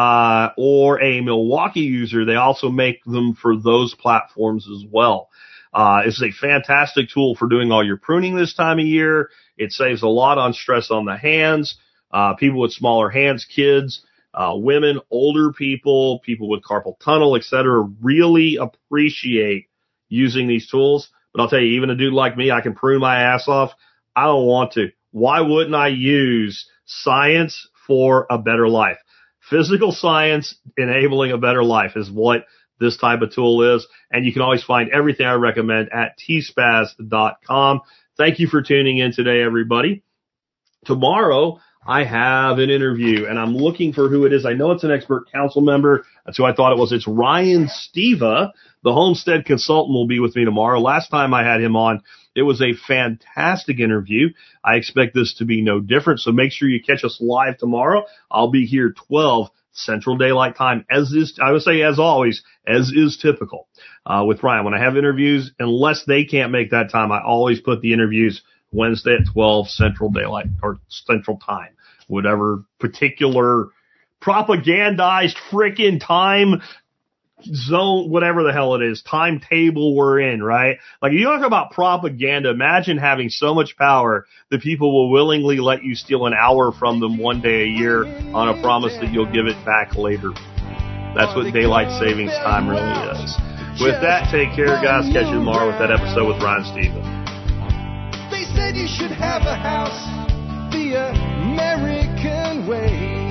or a Milwaukee user, they also make them for those platforms as well. It's a fantastic tool for doing all your pruning this time of year. It saves a lot on stress on the hands. People with smaller hands, kids, women, older people, people with carpal tunnel, etc., really appreciate using these tools. But I'll tell you, even a dude like me, I can prune my ass off. I don't want to. Why wouldn't I use science for a better life? Physical science enabling a better life is what this type of tool is. And you can always find everything I recommend at tspaz.com. Thank you for tuning in today, everybody. Tomorrow, I have an interview, and I'm looking for who it is. I know it's an expert council member. That's who I thought it was. It's Ryan Steva, the Homestead consultant, will be with me tomorrow. Last time I had him on, it was a fantastic interview. I expect this to be no different, so make sure you catch us live tomorrow. I'll be here 12 Central Daylight Time, as is, I would say, as always, as is typical with Ryan. When I have interviews, unless they can't make that time, I always put the interviews Wednesday at 12 Central Daylight or Central Time, whatever particular propagandized frickin' time zone, whatever the hell it is, timetable we're in, right? Like, you talk about propaganda, imagine having so much power that people will willingly let you steal an hour from them one day a year on a promise that you'll give it back later. That's what daylight savings time really is. With that, take care, guys. Catch you tomorrow with that episode with Ryan Stevens. They said you should have a house the American way.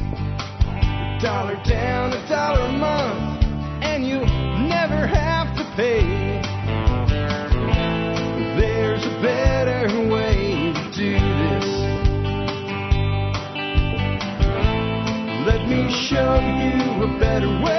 $1 down, $1 a month, and you never have to pay. There's a better way to do this. Let me show you a better way.